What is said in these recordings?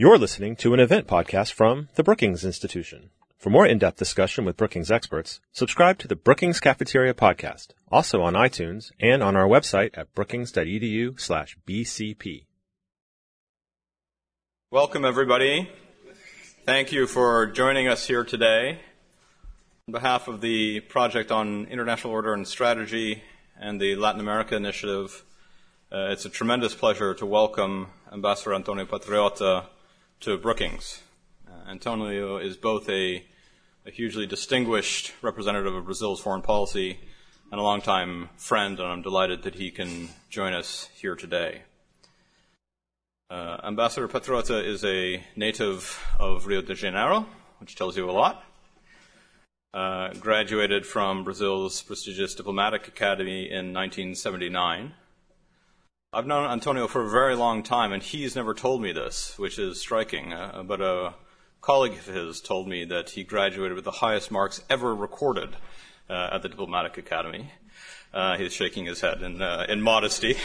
You're listening to an event podcast from the Brookings Institution. For more in-depth discussion with Brookings experts, subscribe to the Brookings Cafeteria podcast, also on iTunes and on our website at brookings.edu/BCP. Welcome, everybody. Thank you for joining us here today. On behalf of the Project on International Order and Strategy and the Latin America Initiative, it's a tremendous pleasure to welcome Ambassador Antonio Patriota to Brookings. Antonio is both a hugely distinguished representative of Brazil's foreign policy and a longtime friend, and I'm delighted that he can join us here today. Ambassador Patriota is a native of Rio de Janeiro, which tells you a lot. Graduated from Brazil's prestigious diplomatic academy in 1979. I've known Antonio for a very long time, and he's never told me this, which is striking. But a colleague of his told me that he graduated with the highest marks ever recorded at the Diplomatic Academy. He's shaking his head in modesty.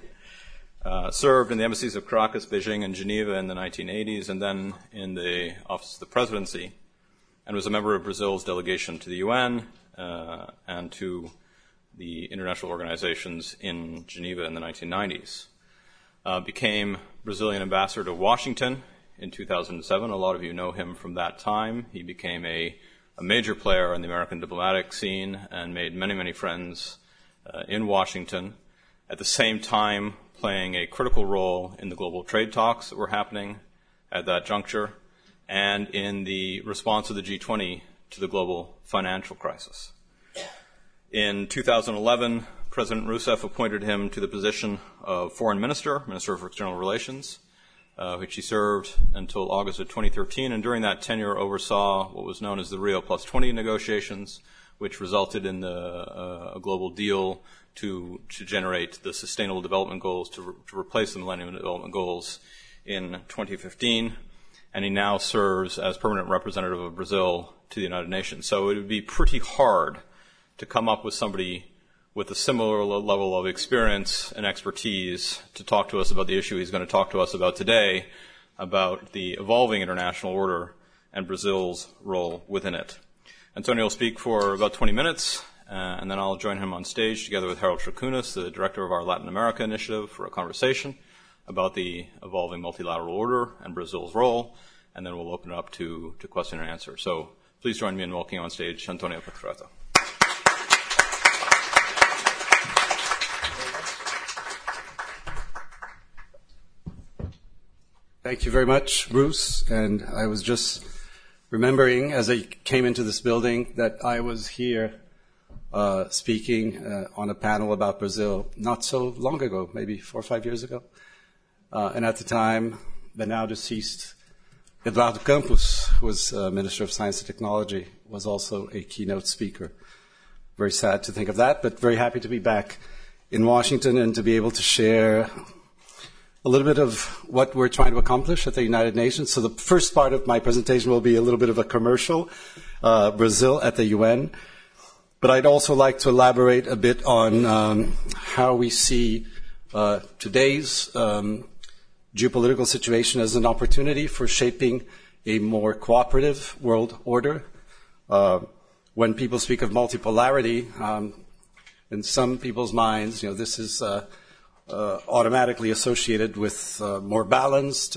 Served in the embassies of Caracas, Beijing, and Geneva in the 1980s, and then in the Office of the Presidency, and was a member of Brazil's delegation to the UN and to the international organizations in Geneva in the 1990s. Became Brazilian ambassador to Washington in 2007. A lot of you know him from that time. He became a major player in the American diplomatic scene and made many, many friends in Washington, at the same time playing a critical role in the global trade talks that were happening at that juncture and in the response of the G20 to the global financial crisis. In 2011, President Rousseff appointed him to the position of Foreign Minister, Minister of External Relations, which he served until August of 2013, and during that tenure oversaw what was known as the Rio Plus 20 negotiations, which resulted in a global deal to generate the Sustainable Development Goals, to replace the Millennium Development Goals in 2015, and he now serves as permanent representative of Brazil to the United Nations. So it would be pretty hard to come up with somebody with a similar level of experience and expertise to talk to us about the issue he's going to talk to us about today, about the evolving international order and Brazil's role within it. Antonio will speak for about 20 minutes, and then I'll join him on stage together with Harold Trakunas, the director of our Latin America Initiative, for a conversation about the evolving multilateral order and Brazil's role, and then we'll open it up to question and answer. So please join me in welcoming on stage Antonio Patriota. Thank you very much, Bruce. And I was just remembering as I came into this building that I was here speaking on a panel about Brazil not so long ago, maybe 4 or 5 years ago. And at the time, the now deceased Eduardo Campos, who was Minister of Science and Technology, was also a keynote speaker. Very sad to think of that, but very happy to be back in Washington and to be able to share a little bit of what we're trying to accomplish at the United Nations. So the first part of my presentation will be a little bit of a commercial, Brazil at the UN. But I'd also like to elaborate a bit on how we see today's geopolitical situation as an opportunity for shaping a more cooperative world order. When people speak of multipolarity, in some people's minds, this is automatically associated with more balanced,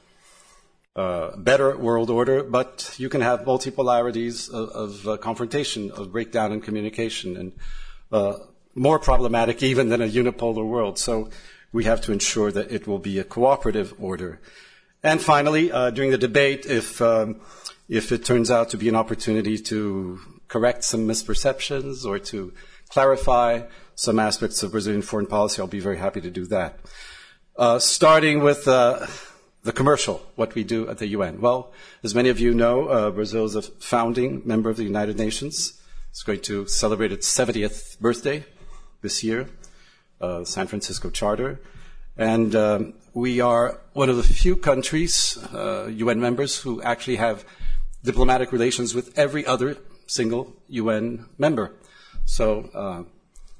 better world order, but you can have multipolarities of confrontation, of breakdown in communication, and more problematic even than a unipolar world. So we have to ensure that it will be a cooperative order. And finally, during the debate, if it turns out to be an opportunity to correct some misperceptions or to clarify some aspects of Brazilian foreign policy, I'll be very happy to do that. Starting with the commercial, what we do at the UN. Well, as many of you know, Brazil is a founding member of the United Nations. It's going to celebrate its 70th birthday this year, San Francisco Charter. And we are one of the few countries, UN members, who actually have diplomatic relations with every other single UN member. So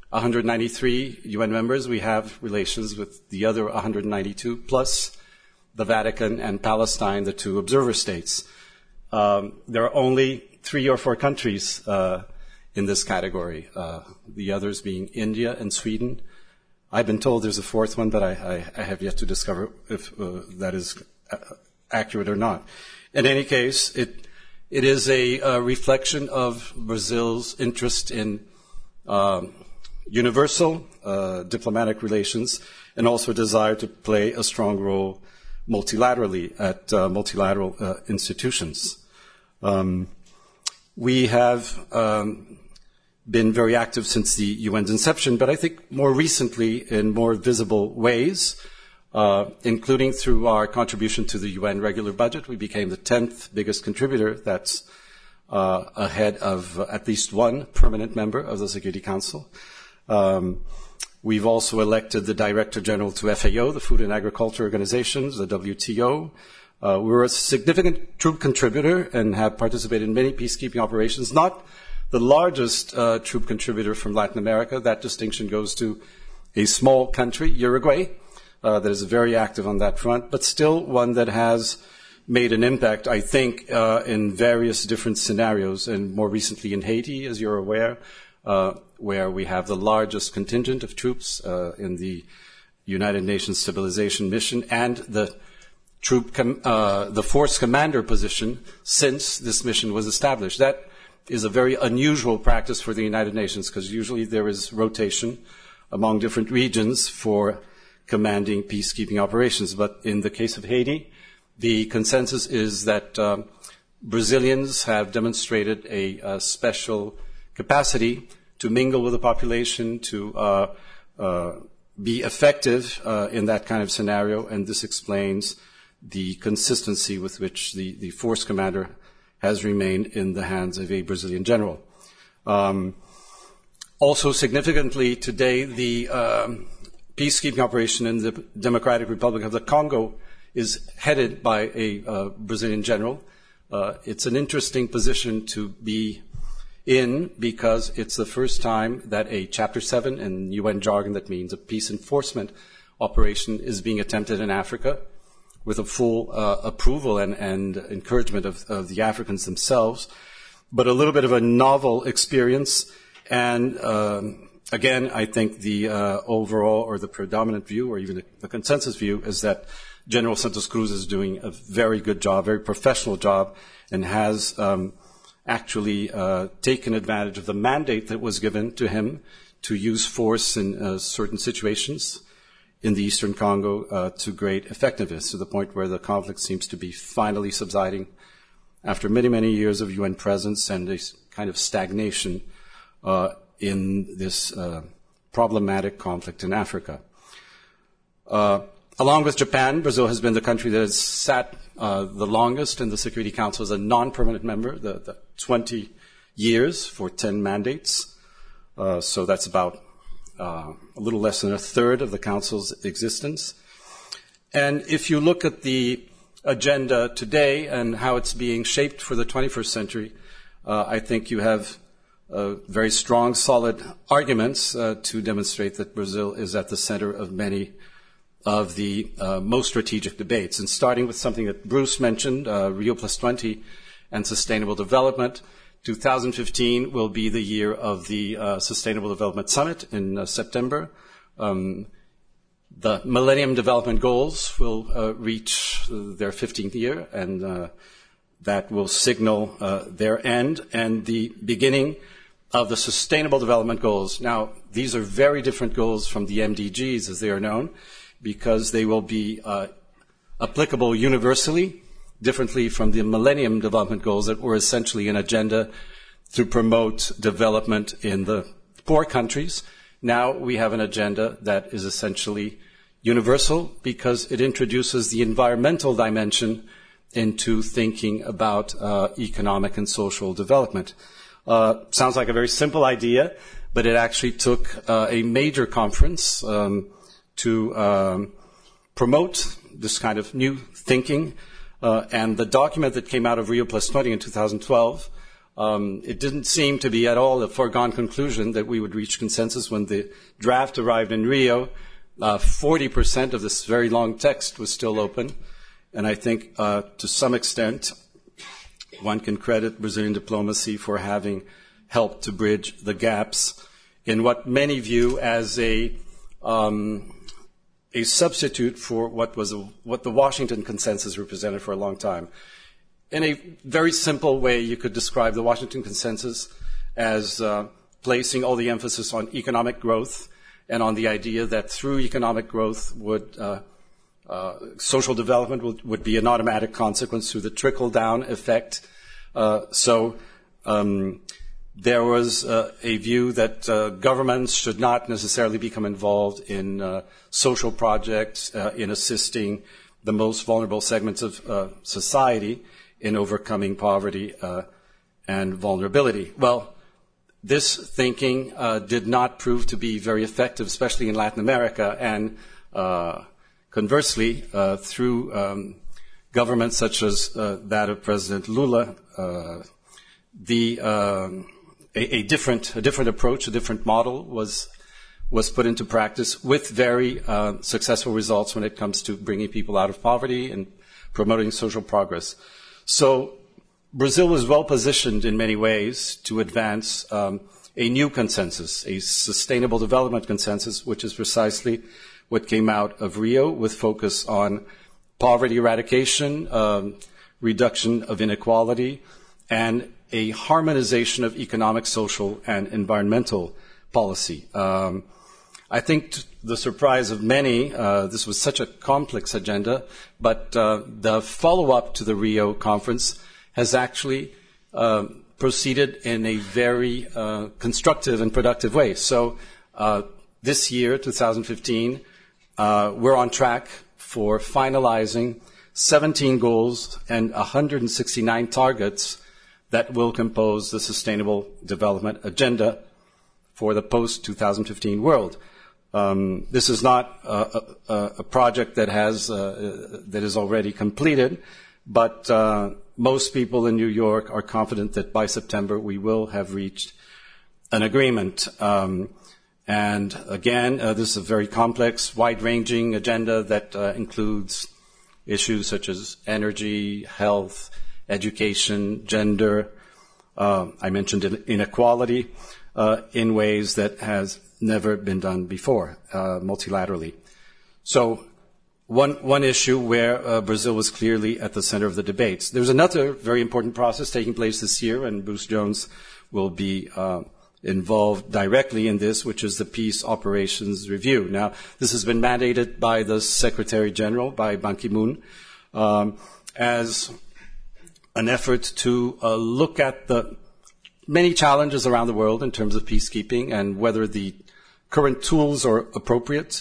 193 UN members, we have relations with the other 192, plus the Vatican and Palestine, the two observer states. There are only 3 or 4 countries in this category, the others being India and Sweden. I've been told there's a 4th one, but I have yet to discover if that is accurate or not. In any case, it is a reflection of Brazil's interest in universal diplomatic relations and also a desire to play a strong role multilaterally at multilateral institutions. We have been very active since the UN's inception, but I think more recently in more visible ways, including through our contribution to the UN regular budget. We became the 10th biggest contributor. That's ahead of at least one permanent member of the Security Council. We've also elected the Director General to FAO, the Food and Agriculture Organization, the WTO. We're a significant troop contributor and have participated in many peacekeeping operations, not the largest troop contributor from Latin America. That distinction goes to a small country, Uruguay, that is very active on that front, but still one that has made an impact, I think, in various different scenarios, and more recently in Haiti, as you're aware, where we have the largest contingent of troops in the United Nations Stabilization Mission and the the force commander position since this mission was established. That is a very unusual practice for the United Nations because usually there is rotation among different regions for commanding peacekeeping operations. But in the case of Haiti, the consensus is that Brazilians have demonstrated a special capacity to mingle with the population, to be effective in that kind of scenario, and this explains the consistency with which the force commander has remained in the hands of a Brazilian general. Also significantly today, the peacekeeping operation in the Democratic Republic of the Congo is headed by a Brazilian general. It's an interesting position to be in because it's the first time that a Chapter 7, in UN jargon that means a peace enforcement operation, is being attempted in Africa with a full approval and encouragement of the Africans themselves, but a little bit of a novel experience. And again, I think the overall or the predominant view or even the consensus view is that General Santos Cruz is doing a very good job, very professional job, and has actually taken advantage of the mandate that was given to him to use force in certain situations in the Eastern Congo to great effectiveness, to the point where the conflict seems to be finally subsiding after many, many years of UN presence and a kind of stagnation in this problematic conflict in Africa. Along with Japan, Brazil has been the country that has sat the longest in the Security Council as a non-permanent member, the 20 years for 10 mandates. So that's about a little less than a third of the Council's existence. And if you look at the agenda today and how it's being shaped for the 21st century, I think you have very strong, solid arguments to demonstrate that Brazil is at the center of many of the most strategic debates. And starting with something that Bruce mentioned, Rio +20 and sustainable development. 2015 will be the year of the Sustainable Development Summit in September. The Millennium Development Goals will reach their 15th year, and that will signal their end and the beginning of the Sustainable Development Goals. Now, these are very different goals from the MDGs, as they are known, because they will be applicable universally, differently from the Millennium Development Goals that were essentially an agenda to promote development in the poor countries. Now we have an agenda that is essentially universal because it introduces the environmental dimension into thinking about economic and social development. Sounds like a very simple idea, but it actually took a major conference to promote this kind of new thinking. And the document that came out of Rio +20 in 2012, it didn't seem to be at all a foregone conclusion that we would reach consensus. When the draft arrived in Rio, 40% of this very long text was still open. And I think to some extent one can credit Brazilian diplomacy for having helped to bridge the gaps in what many view as a substitute for what the Washington Consensus represented for a long time. In a very simple way, you could describe the Washington Consensus as placing all the emphasis on economic growth and on the idea that through economic growth social development would be an automatic consequence through the trickle-down effect. There was a view that governments should not necessarily become involved in social projects, in assisting the most vulnerable segments of society in overcoming poverty and vulnerability. Well, this thinking did not prove to be very effective, especially in Latin America, and conversely, through governments such as that of President Lula, a different approach, a different model was put into practice with very successful results when it comes to bringing people out of poverty and promoting social progress. So Brazil was well positioned in many ways to advance a new consensus, a sustainable development consensus, which is precisely what came out of Rio, with focus on poverty eradication, reduction of inequality, and a harmonization of economic, social, and environmental policy. I think to the surprise of many, this was such a complex agenda, but the follow-up to the Rio conference has actually proceeded in a very constructive and productive way. So this year, 2015, we're on track for finalizing 17 goals and 169 targets that will compose the Sustainable Development Agenda for the post-2015 world. This is not a project that is already completed, but most people in New York are confident that by September we will have reached an agreement. And again, this is a very complex, wide-ranging agenda that includes issues such as energy, health, education, gender. I mentioned inequality in ways that has never been done before, multilaterally. So one issue where Brazil was clearly at the center of the debates. There's another very important process taking place this year, and Bruce Jones will be involved directly in this, which is the Peace Operations Review. Now, this has been mandated by the Secretary General, by Ban Ki-moon, as an effort to look at the many challenges around the world in terms of peacekeeping and whether the current tools are appropriate.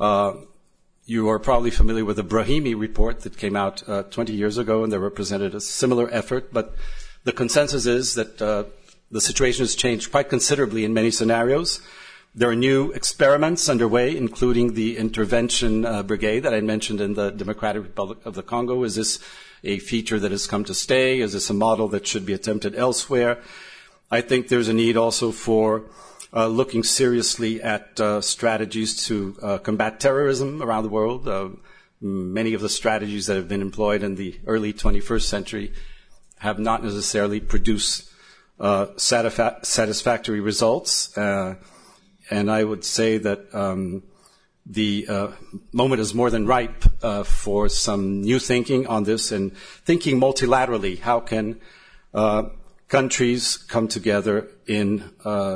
You are probably familiar with the Brahimi report that came out 20 years ago, and they represented a similar effort, but the consensus is that the situation has changed quite considerably in many scenarios. There are new experiments underway, including the intervention brigade that I mentioned in the Democratic Republic of the Congo. Is this a feature that has come to stay? Is this a model that should be attempted elsewhere? I think there's a need also for looking seriously at strategies to combat terrorism around the world. Many of the strategies that have been employed in the early 21st century have not necessarily produced satisfactory results. And I would say that the moment is more than ripe for some new thinking on this and thinking multilaterally. How can countries come together in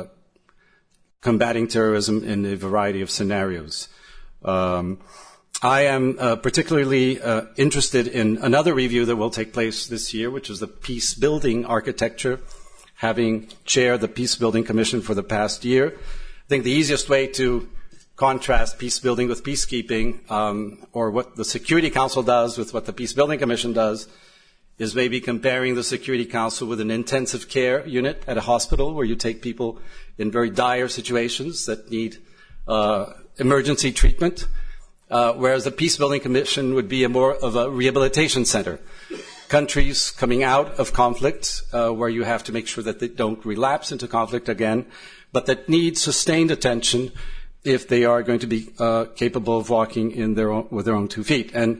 combating terrorism in a variety of scenarios? I am particularly interested in another review that will take place this year, which is the peace building architecture, having chaired the Peace Building Commission for the past year. I think the easiest way to contrast peace building with peacekeeping, or what the Security Council does with what the Peace Building Commission does, is maybe comparing the Security Council with an intensive care unit at a hospital where you take people in very dire situations that need emergency treatment, whereas the Peace Building Commission would be more of a rehabilitation center. Countries coming out of conflict, where you have to make sure that they don't relapse into conflict again, but that need sustained attention if they are going to be capable of walking with their own 2 feet. And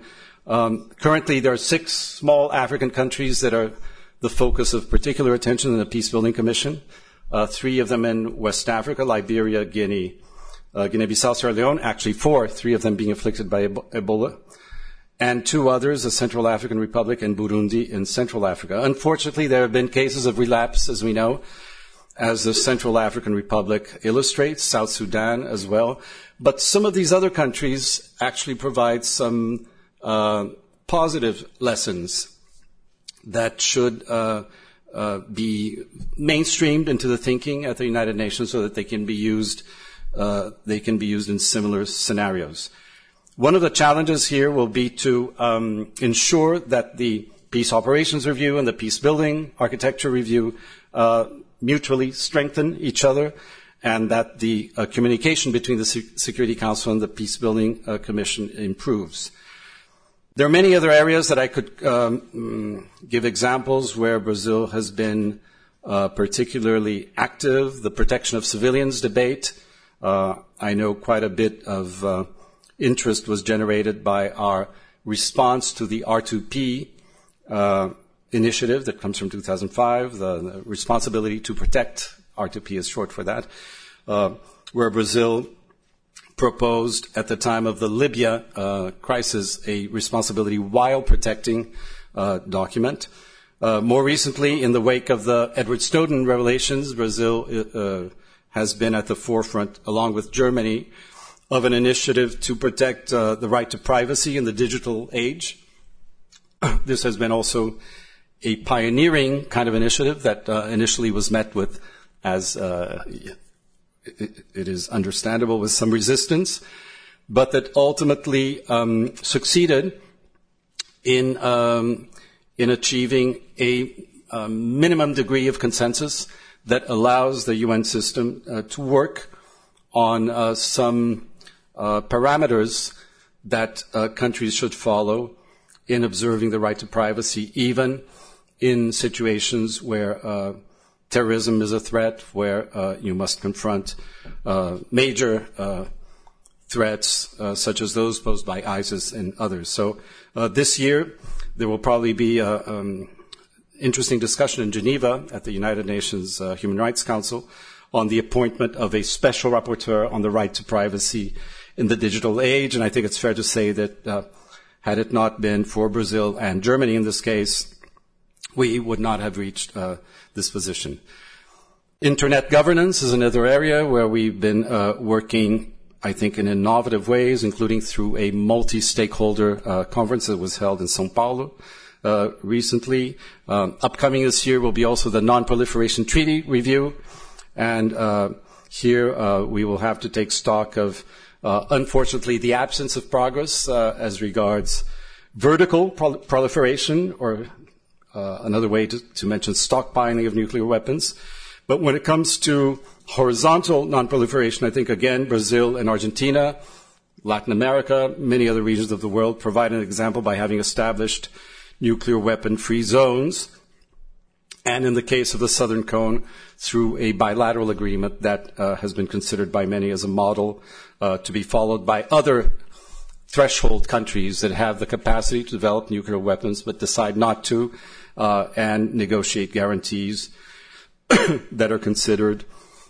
Currently, there are 6 small African countries that are the focus of particular attention in the Peace Building Commission. 3 of them in West Africa, Liberia, Guinea-Bissau, Sierra Leone, actually 4, 3 of them being afflicted by Ebola, and 2 others, the Central African Republic and Burundi in Central Africa. Unfortunately, there have been cases of relapse, as we know, as the Central African Republic illustrates, South Sudan as well. But some of these other countries actually provide some positive lessons that should be mainstreamed into the thinking at the United Nations so that they can be used in similar scenarios. One of the challenges here will be to ensure that the Peace Operations Review and the Peace Building Architecture Review mutually strengthen each other, and that the communication between the Security Council and the Peace Building Commission improves. There are many other areas that I could give examples where Brazil has been particularly active. The protection of civilians debate. I know quite a bit of interest was generated by our response to the R2P initiative that comes from 2005, the responsibility to protect, R2P is short for that, where Brazil proposed at the time of the Libya crisis a responsibility while protecting document. More recently, in the wake of the Edward Snowden revelations, Brazil has been at the forefront, along with Germany, of an initiative to protect the right to privacy in the digital age. This has been also a pioneering kind of initiative that initially was met with, as it is understandable, with some resistance, but that ultimately succeeded in achieving a minimum degree of consensus that allows the UN system to work on some parameters that countries should follow in observing the right to privacy, even in situations where terrorism is a threat, where you must confront major threats such as those posed by ISIS and others. So this year there will probably be an interesting discussion in Geneva at the United Nations Human Rights Council on the appointment of a special rapporteur on the right to privacy in the digital age. And I think it's fair to say that had it not been for Brazil and Germany in this case, we would not have reached this position. Internet governance is another area where we've been working, I think, in innovative ways, including through a multi-stakeholder conference that was held in São Paulo recently. Upcoming this year will be also the Non-Proliferation Treaty Review, and here we will have to take stock of, unfortunately, the absence of progress as regards vertical proliferation, or another way to mention stockpiling of nuclear weapons. But when it comes to horizontal non-proliferation, I think, again, Brazil and Argentina, Latin America, many other regions of the world provide an example by having established nuclear weapon-free zones, and in the case of the Southern Cone, through a bilateral agreement that has been considered by many as a model to be followed by other threshold countries that have the capacity to develop nuclear weapons but decide not to, and negotiate guarantees that are considered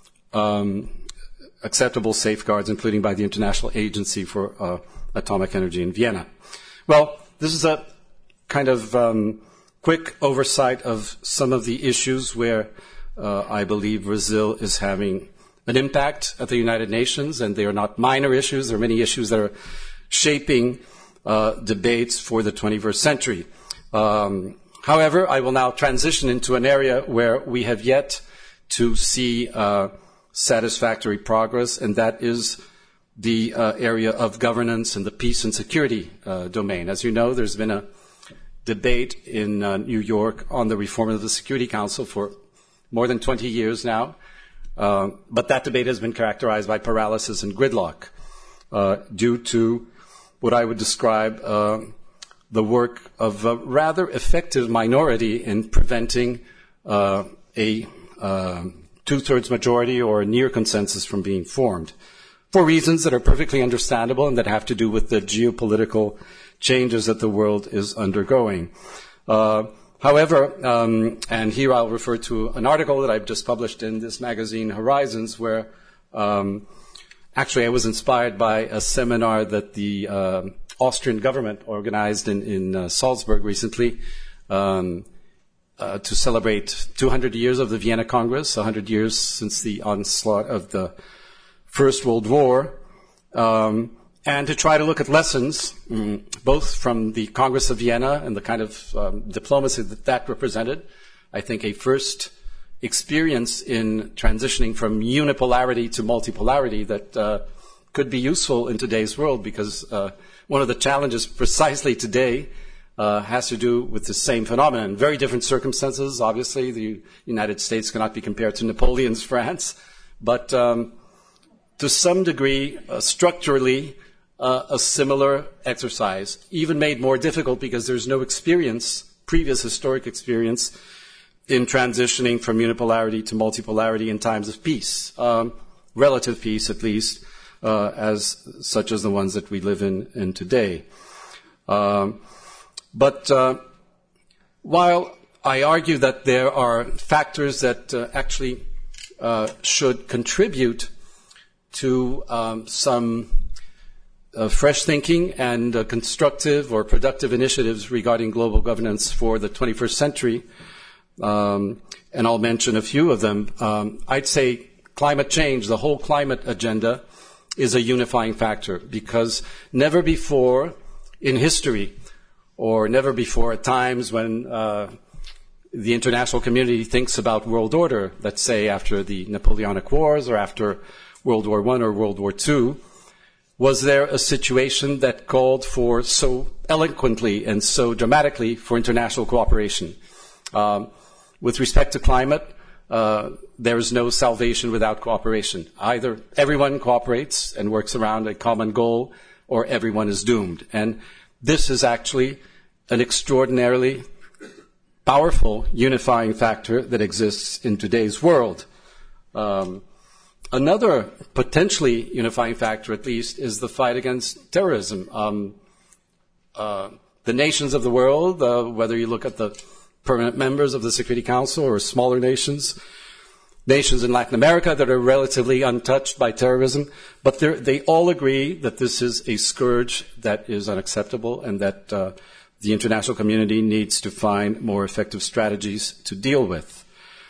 acceptable safeguards, including by the International Agency for Atomic Energy in Vienna. Well, this is a kind of quick oversight of some of the issues where I believe Brazil is having an impact at the United Nations, and they are not minor issues. There are many issues that are shaping debates for the 21st century. However, I will now transition into an area where we have yet to see satisfactory progress, and that is the area of governance and the peace and security domain. As you know, there's been a debate in New York on the reform of the Security Council for more than 20 years now, but that debate has been characterized by paralysis and gridlock due to what I would describe the work of a rather effective minority in preventing a two-thirds majority or a near consensus from being formed, for reasons that are perfectly understandable and that have to do with the geopolitical changes that the world is undergoing. However, and here I'll refer to an article that I've just published in this magazine, Horizons, where actually I was inspired by a seminar that the Austrian government organized in Salzburg recently to celebrate 200 years of the Vienna Congress, 100 years since the onslaught of the First World War, and to try to look at lessons, both from the Congress of Vienna and the kind of diplomacy that represented. I think a first experience in transitioning from unipolarity to multipolarity that could be useful in today's world, because one of the challenges precisely today has to do with the same phenomenon. Very different circumstances. Obviously, the United States cannot be compared to Napoleon's France, but to some degree, structurally, a similar exercise, even made more difficult because there's no experience, previous historic experience, in transitioning from unipolarity to multipolarity in times of peace, relative peace at least, such as the ones that we live in today. But while I argue that there are factors that actually should contribute to some fresh thinking and constructive or productive initiatives regarding global governance for the 21st century, and I'll mention a few of them, I'd say climate change, the whole climate agenda, is a unifying factor, because never before in history, or never before at times when the international community thinks about world order, let's say after the Napoleonic Wars or after World War I or World War II, was there a situation that called for so eloquently and so dramatically for international cooperation. With respect to climate, there is no salvation without cooperation. Either everyone cooperates and works around a common goal, or everyone is doomed. And this is actually an extraordinarily powerful unifying factor that exists in today's world. Another potentially unifying factor, at least, is the fight against terrorism. The nations of the world, whether you look at the permanent members of the Security Council or smaller nations in Latin America that are relatively untouched by terrorism, but they all agree that this is a scourge that is unacceptable and that the international community needs to find more effective strategies to deal with.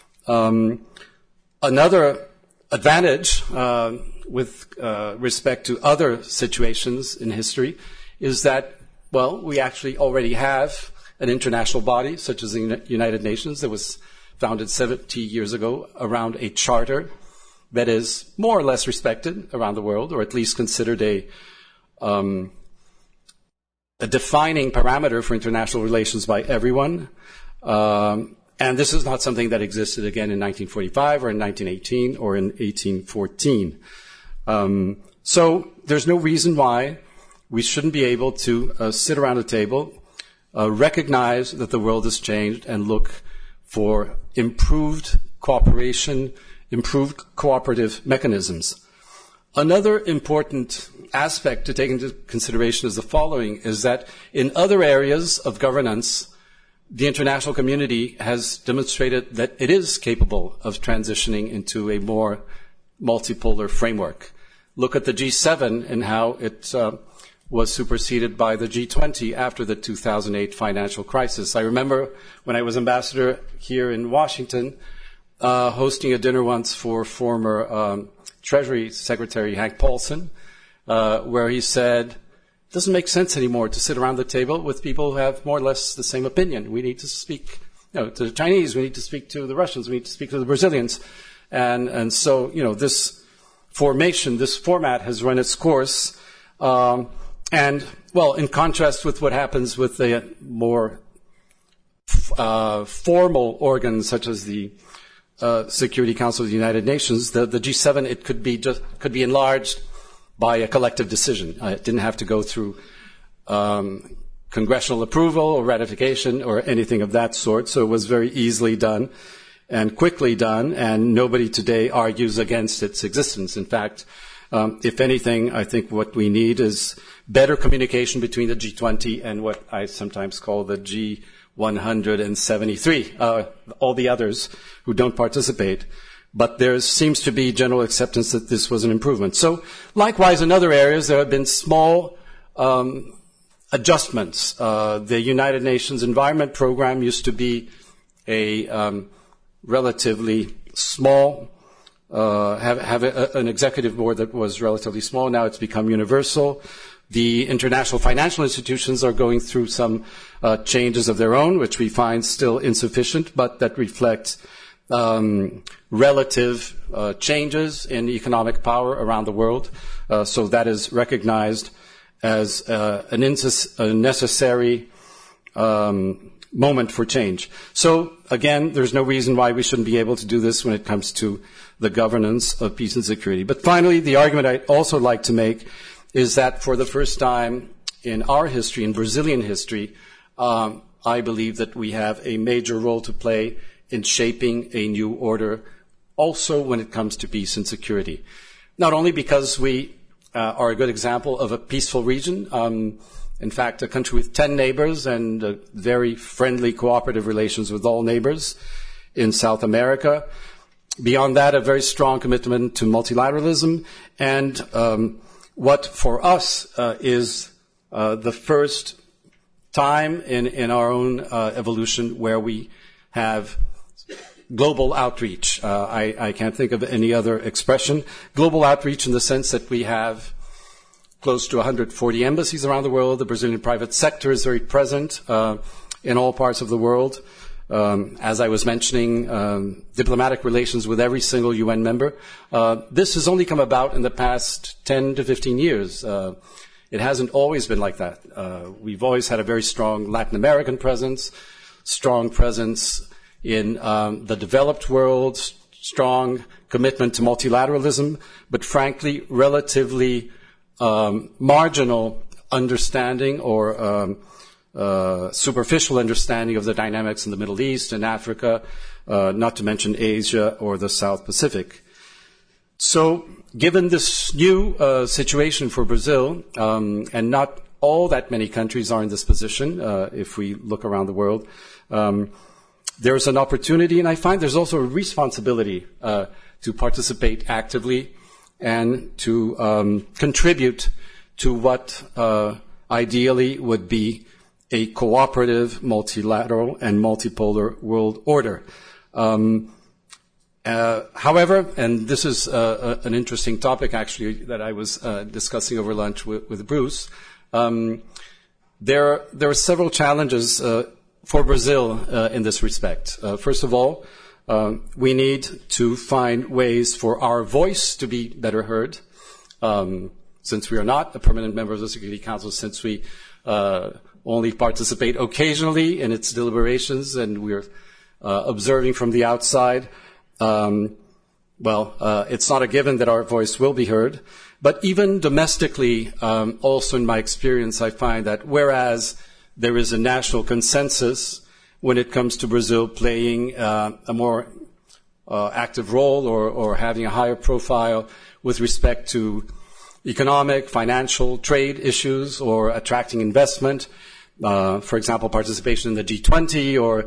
Another advantage with respect to other situations in history is that, well, we actually already have an international body such as the United Nations that was founded 70 years ago around a charter that is more or less respected around the world, or at least considered a defining parameter for international relations by everyone. And this is not something that existed again in 1945 or in 1918 or in 1814. So there's no reason why we shouldn't be able to sit around a table, recognize that the world has changed, and look for improved cooperation, improved cooperative mechanisms. Another important aspect to take into consideration is the following, is that in other areas of governance, the international community has demonstrated that it is capable of transitioning into a more multipolar framework. Look at the G7 and how it was superseded by the G20 after the 2008 financial crisis. I remember when I was ambassador here in Washington, hosting a dinner once for former Treasury Secretary Hank Paulson, where he said, it doesn't make sense anymore to sit around the table with people who have more or less the same opinion. We need to speak to the Chinese, we need to speak to the Russians, we need to speak to the Brazilians. And so, this formation, this format has run its course. And, well, in contrast with what happens with the more formal organs such as the Security Council of the United Nations, the G7, it could be enlarged by a collective decision. It didn't have to go through congressional approval or ratification or anything of that sort, so it was very easily done and quickly done, and nobody today argues against its existence. In fact, If anything, I think what we need is better communication between the G20 and what I sometimes call the G173, all the others who don't participate. But there seems to be general acceptance that this was an improvement. So, likewise, in other areas, there have been small adjustments. The United Nations Environment Program used to be a relatively small, have an executive board that was relatively small. Now it's become universal. The international financial institutions are going through some changes of their own, which we find still insufficient, but that reflect relative changes in economic power around the world. So that is recognized as a necessary moment for change. So, again, there's no reason why we shouldn't be able to do this when it comes to the governance of peace and security. But finally, the argument I'd also like to make is that for the first time in our history, in Brazilian history, I believe that we have a major role to play in shaping a new order, also when it comes to peace and security. Not only because we are a good example of a peaceful region, in fact, a country with 10 neighbors and very friendly, cooperative relations with all neighbors in South America. Beyond that, a very strong commitment to multilateralism, and what for us is the first time in our own evolution where we have global outreach. I can't think of any other expression. Global outreach in the sense that we have close to 140 embassies around the world. The Brazilian private sector is very present in all parts of the world. As I was mentioning, diplomatic relations with every single UN member. This has only come about in the past 10 to 15 years. It hasn't always been like that. We've always had a very strong Latin American presence, strong presence in the developed world, strong commitment to multilateralism, but frankly, relatively marginal understanding or superficial understanding of the dynamics in the Middle East and Africa, not to mention Asia or the South Pacific. So, given this new situation for Brazil, and not all that many countries are in this position, if we look around the world, there's an opportunity, and I find there's also a responsibility to participate actively and to contribute to what ideally would be a cooperative, multilateral, and multipolar world order. However, and this is an interesting topic actually that I was discussing over lunch with Bruce, there are several challenges for Brazil in this respect. First of all, we need to find ways for our voice to be better heard. Since we are not a permanent member of the Security Council, since we only participate occasionally in its deliberations and we're observing from the outside, it's not a given that our voice will be heard. But even domestically, also in my experience, I find that whereas there is a national consensus when it comes to Brazil playing a more active role or having a higher profile with respect to economic, financial, trade issues or attracting investment, for example, participation in the G20 or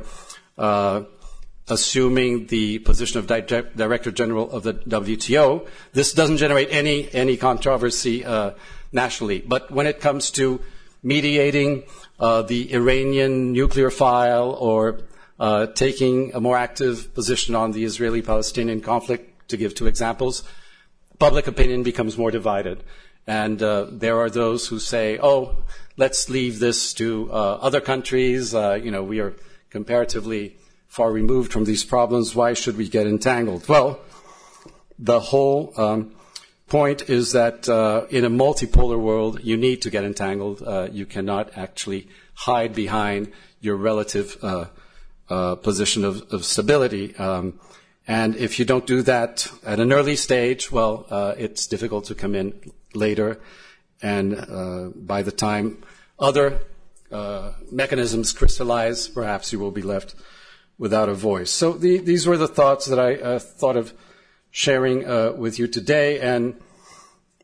assuming the position of Director General of the WTO. This doesn't generate any controversy nationally. But when it comes to mediating the Iranian nuclear file or taking a more active position on the Israeli-Palestinian conflict, to give two examples, public opinion becomes more divided. And there are those who say, let's leave this to other countries. We are comparatively far removed from these problems. Why should we get entangled? Well, the whole point is that in a multipolar world, you need to get entangled. You cannot actually hide behind your relative position of stability. And if you don't do that at an early stage, it's difficult to come in later. And by the time other mechanisms crystallize, perhaps you will be left without a voice. So these were the thoughts that I thought of sharing with you today. And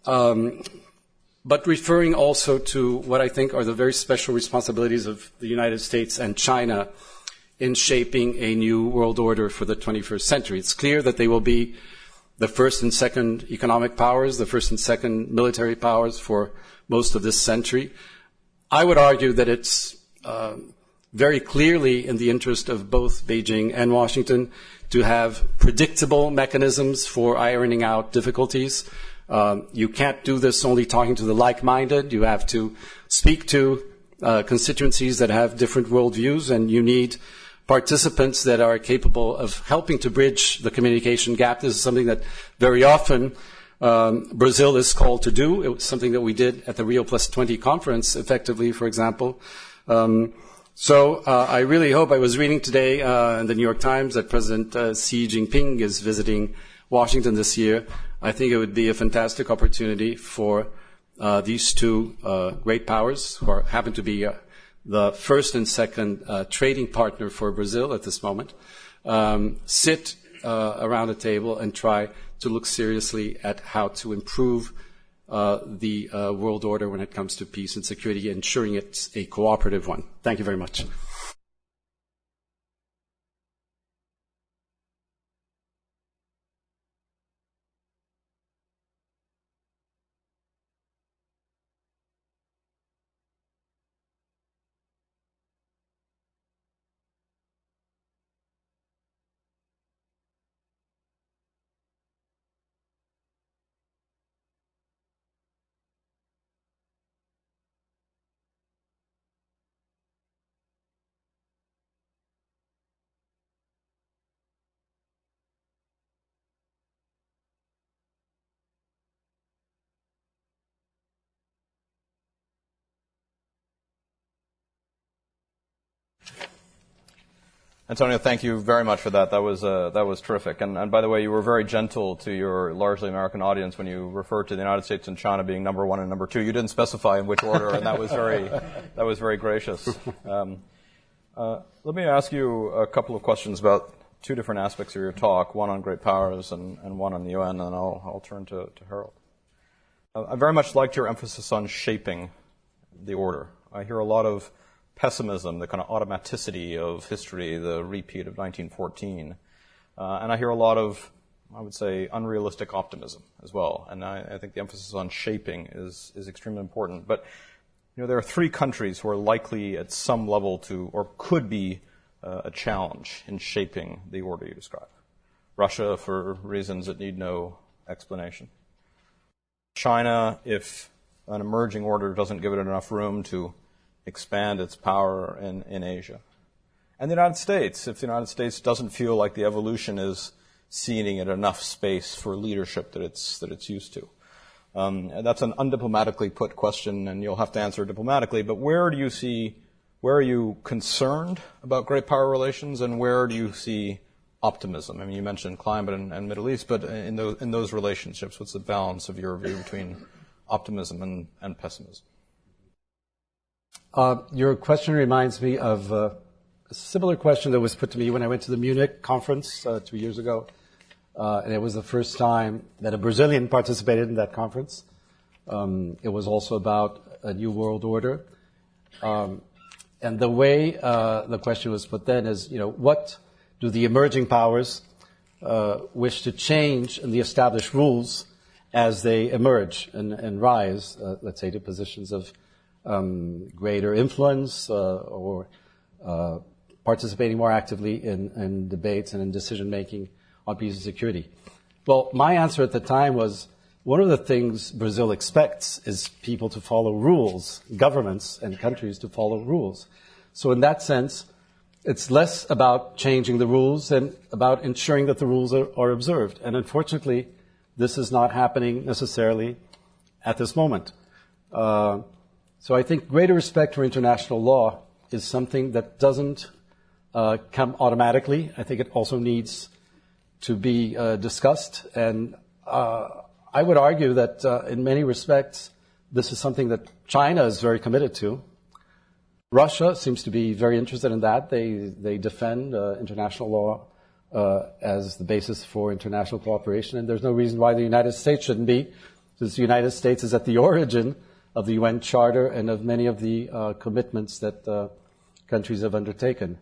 but referring also to what I think are the very special responsibilities of the United States and China in shaping a new world order for the 21st century. It's clear that they will be the first and second economic powers, the first and second military powers for most of this century. I would argue that it's very clearly in the interest of both Beijing and Washington to have predictable mechanisms for ironing out difficulties. You can't do this only talking to the like-minded. You have to speak to constituencies that have different worldviews, and you need participants that are capable of helping to bridge the communication gap. This is something that very often Brazil is called to do. It was something that we did at the Rio Plus 20 conference, effectively, for example. So I really hope, I was reading today in the New York Times that President Xi Jinping is visiting Washington this year. I think it would be a fantastic opportunity for these two great powers, who happen to be the first and second trading partner for Brazil at this moment, sit around a table and try to look seriously at how to improve the world order when it comes to peace and security, ensuring it's a cooperative one. Thank you very much. Antonio, thank you very much for that. That was terrific. And by the way, you were very gentle to your largely American audience when you referred to the United States and China being number one and number two. You didn't specify in which order, and that was very gracious. Let me ask you a couple of questions about two different aspects of your talk, one on great powers and one on the UN, and I'll turn to Harold. I very much liked your emphasis on shaping the order. I hear a lot of pessimism, the kind of automaticity of history, the repeat of 1914. And I hear a lot of, I would say, unrealistic optimism as well. And I think the emphasis on shaping is extremely important. But, there are three countries who are likely at some level to, or could be, a challenge in shaping the order you describe. Russia, for reasons that need no explanation. China, if an emerging order doesn't give it enough room to expand its power in Asia. And the United States, if the United States doesn't feel like the evolution is ceding it enough space for leadership that it's used to. And that's an undiplomatically put question, and you'll have to answer diplomatically, but where are you concerned about great power relations, and where do you see optimism? I mean, you mentioned climate and Middle East, but in those relationships, what's the balance of your view between optimism and pessimism? Your question reminds me of a similar question that was put to me when I went to the Munich conference 2 years ago. And it was the first time that a Brazilian participated in that conference. It was also about a new world order. And the way the question was put then is, what do the emerging powers wish to change in the established rules as they emerge and rise, let's say, to positions of greater influence or participating more actively in debates and in decision-making on peace and security. Well, my answer at the time was, one of the things Brazil expects is people to follow rules, governments and countries to follow rules. So in that sense, it's less about changing the rules than about ensuring that the rules are observed. And unfortunately, this is not happening necessarily at this moment. So I think greater respect for international law is something that doesn't come automatically. I think it also needs to be discussed. And I would argue that in many respects, this is something that China is very committed to. Russia seems to be very interested in that. They defend international law as the basis for international cooperation, and there's no reason why the United States shouldn't be. since the United States is at the origin of the UN Charter and of many of the commitments that countries have undertaken.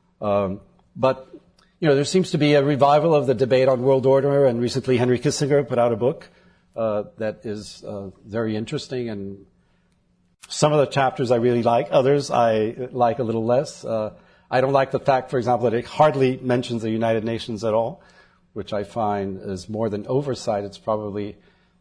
But there seems to be a revival of the debate on world order, and recently Henry Kissinger put out a book that is very interesting, and some of the chapters I really like, others I like a little less. I don't like the fact, for example, that it hardly mentions the United Nations at all, which I find is more than oversight. It's probably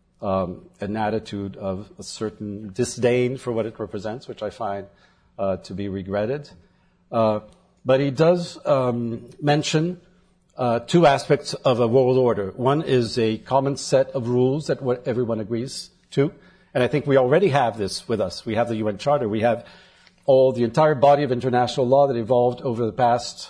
an attitude of a certain disdain for what it represents, which I find to be regretted. But he does mention two aspects of a world order. One is a common set of rules that everyone agrees to. And I think we already have this with us. We have the UN Charter. We have the entire body of international law that evolved over the past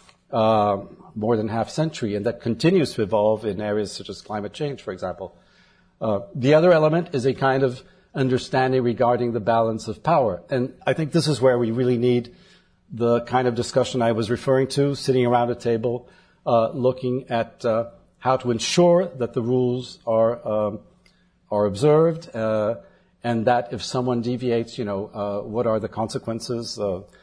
more than half century, and that continues to evolve in areas such as climate change, for example. The other element is a kind of understanding regarding the balance of power. And I think this is where we really need the kind of discussion I was referring to, sitting around a table, looking at how to ensure that the rules are observed, and that if someone deviates, what are the consequences?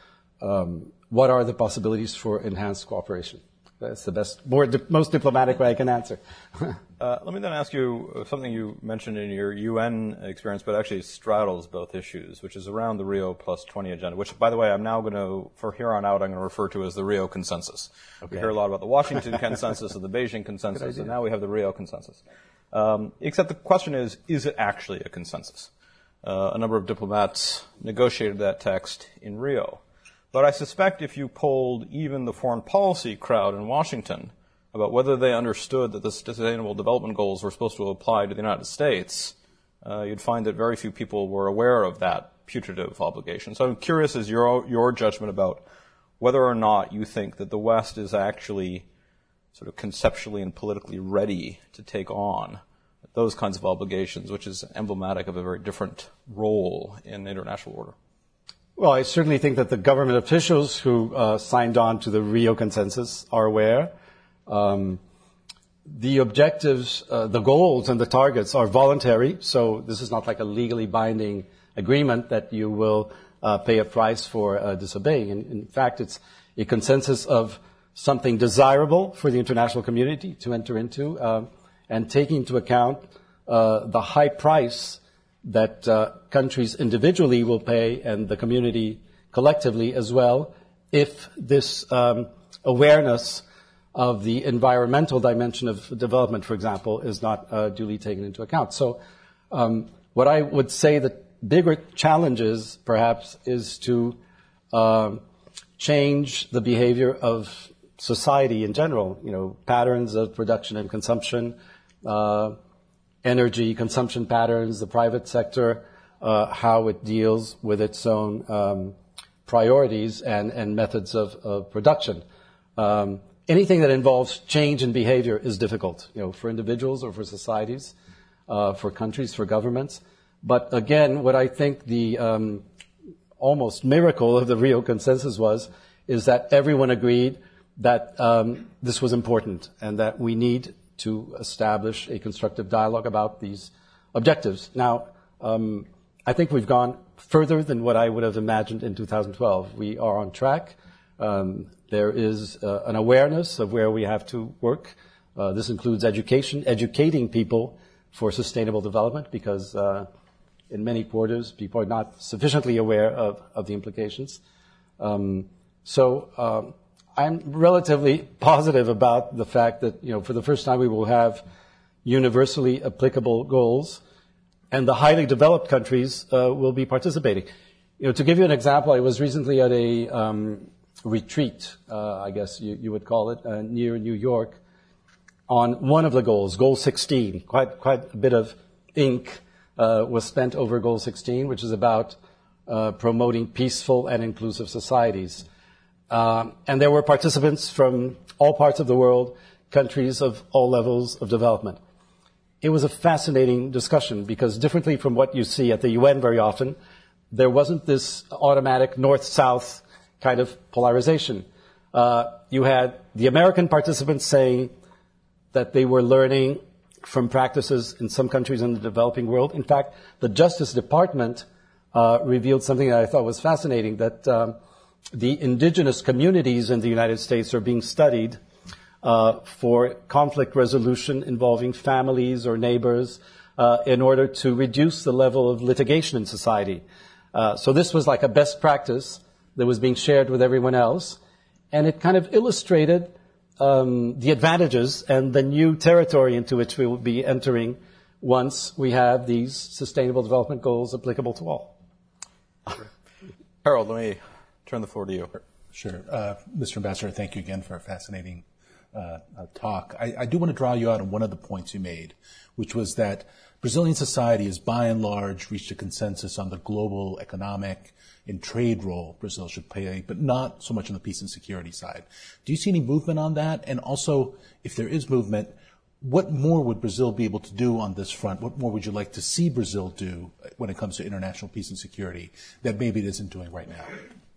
What are the possibilities for enhanced cooperation? That's the most diplomatic way I can answer. Let me then ask you something you mentioned in your UN experience, but actually straddles both issues, which is around the Rio Plus 20 agenda, which, by the way, I'm now going to, for here on out, I'm going to refer to as the Rio Consensus. Okay. We hear a lot about the Washington Consensus and the Beijing Consensus, and now we have the Rio Consensus. Except the question is it actually a consensus? A number of diplomats negotiated that text in Rio. But I suspect if you polled even the foreign policy crowd in Washington about whether they understood that the Sustainable Development Goals were supposed to apply to the United States, you'd find that very few people were aware of that putative obligation. So I'm curious as your judgment about whether or not you think that the West is actually sort of conceptually and politically ready to take on those kinds of obligations, which is emblematic of a very different role in international order. Well, I certainly think that the government officials who signed on to the Rio Consensus are aware. The objectives, the goals and the targets are voluntary, so this is not like a legally binding agreement that you will pay a price for disobeying. In fact, it's a consensus of something desirable for the international community to enter into, and taking into account the high price that countries individually will pay and the community collectively as well if this awareness of the environmental dimension of development, for example, is not duly taken into account. So what I would say the bigger challenge is, perhaps, is to change the behavior of society in general, patterns of production and consumption, energy consumption patterns, the private sector, how it deals with its own priorities and methods of production. Anything that involves change in behavior is difficult, for individuals or for societies, for countries, for governments. But again, what I think the almost miracle of the Rio Consensus is that everyone agreed that this was important and that we need to establish a constructive dialogue about these objectives. Now, I think we've gone further than what I would have imagined in 2012. We are on track. There is an awareness of where we have to work. This includes education, educating people for sustainable development, because in many quarters, people are not sufficiently aware of the implications. So I'm relatively positive about the fact that, for the first time we will have universally applicable goals, and the highly developed countries will be participating. To give you an example, I was recently at a retreat, I guess you would call it, near New York, on one of the goals, Goal 16. Quite a bit of ink was spent over Goal 16, which is about promoting peaceful and inclusive societies. And there were participants from all parts of the world, countries of all levels of development. It was a fascinating discussion because, differently from what you see at the UN very often, there wasn't this automatic north-south kind of polarization. You had the American participants saying that they were learning from practices in some countries in the developing world. In fact, the Justice Department revealed something that I thought was fascinating, that the indigenous communities in the United States are being studied for conflict resolution involving families or neighbors in order to reduce the level of litigation in society. So this was like a best practice that was being shared with everyone else, and it kind of illustrated the advantages and the new territory into which we will be entering once we have these Sustainable Development Goals applicable to all. Harold, let me turn the floor to you. Sure. Mr. Ambassador, thank you again for a fascinating talk. I do want to draw you out on one of the points you made, which was that Brazilian society has by and large reached a consensus on the global economic and trade role Brazil should play, but not so much on the peace and security side. Do you see any movement on that? And also, if there is movement, what more would Brazil be able to do on this front? What more would you like to see Brazil do when it comes to international peace and security that maybe it isn't doing right now?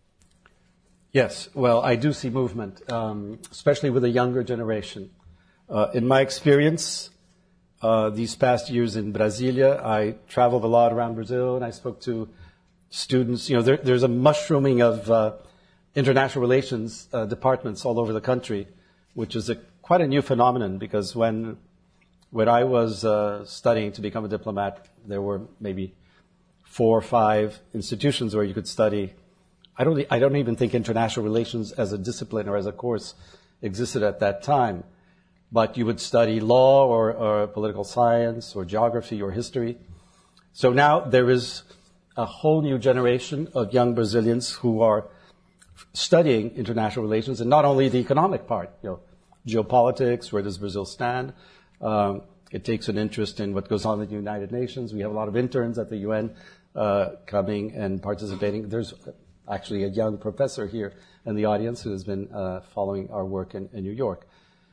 Yes, well, I do see movement, especially with the younger generation. In my experience, these past years in Brasilia, I traveled a lot around Brazil, and I spoke to students. You know, there's a mushrooming of international relations departments all over the country, which is quite a new phenomenon, because when I was studying to become a diplomat, there were maybe 4 or 5 institutions where you could study. I don't even think international relations as a discipline or as a course existed at that time. But you would study law or political science or geography or history. So now there is a whole new generation of young Brazilians who are studying international relations, and not only the economic part, you know, geopolitics, where does Brazil stand? It takes an interest in what goes on in the United Nations. We have a lot of interns at the UN coming and participating. There's actually a young professor here in the audience who has been following our work in New York.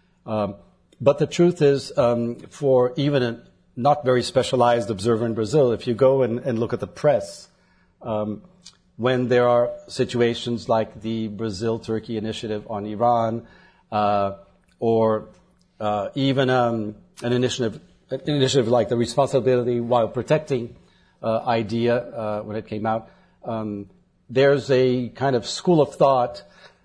But the truth is, for even a not very specialized observer in Brazil, if you go and look at the press, when there are situations like the Brazil-Turkey initiative on Iran, or even an initiative like the Responsibility While Protecting idea when it came out, there's a kind of school of thought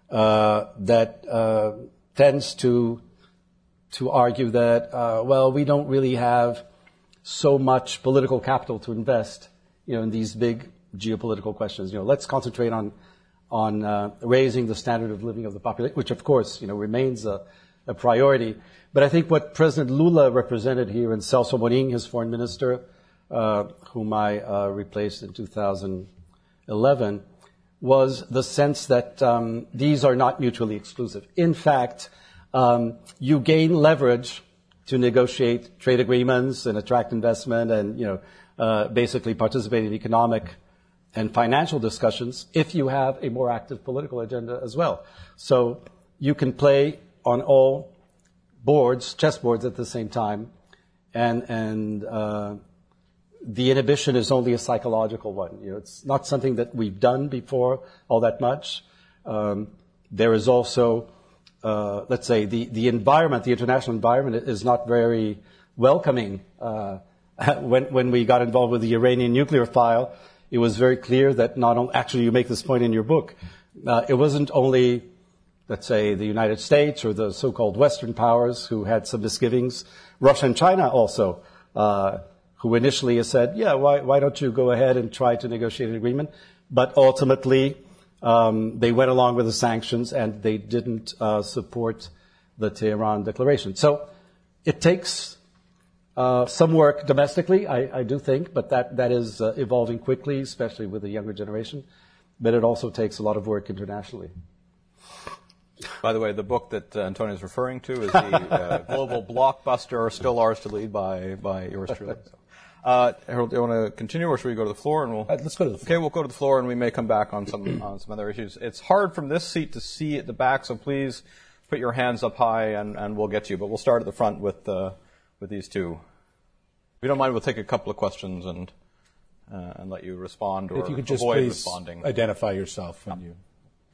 that tends to argue that, well, we don't really have so much political capital to invest, you know, in these big geopolitical questions. You know, let's concentrate on raising the standard of living of the population, which of course, you know, remains a priority. But I think what President Lula represented here, and Celso Amorim, his foreign minister, whom I replaced in 2011, was the sense that these are not mutually exclusive. In fact, you gain leverage to negotiate trade agreements and attract investment and, you know, basically participate in economic and financial discussions if you have a more active political agenda as well. So you can play on all boards, chessboards at the same time, and the inhibition is only a psychological one. You know, it's not something that we've done before all that much. There is also, let's say, the environment, the international environment is not very welcoming. When we got involved with the Iranian nuclear file, it was very clear that not only, actually you make this point in your book, it wasn't only, let's say, the United States or the so-called Western powers who had some misgivings. Russia and China also, who initially said, yeah, why don't you go ahead and try to negotiate an agreement? But ultimately, they went along with the sanctions and they didn't support the Tehran Declaration. So it takes some work domestically, I do think, but that is evolving quickly, especially with the younger generation. But it also takes a lot of work internationally. By the way, the book that Antonio is referring to is the global blockbuster, Still Ours to Lead by yours truly. Harold, do you want to continue, or should we go to the floor? And let's go to the floor. Okay, we'll go to the floor, and we may come back on some other issues. It's hard from this seat to see at the back, so please put your hands up high, and we'll get to you. But we'll start at the front with these two. If you don't mind, we'll take a couple of questions and let you respond, or if you could just avoid please responding. Identify yourself when you.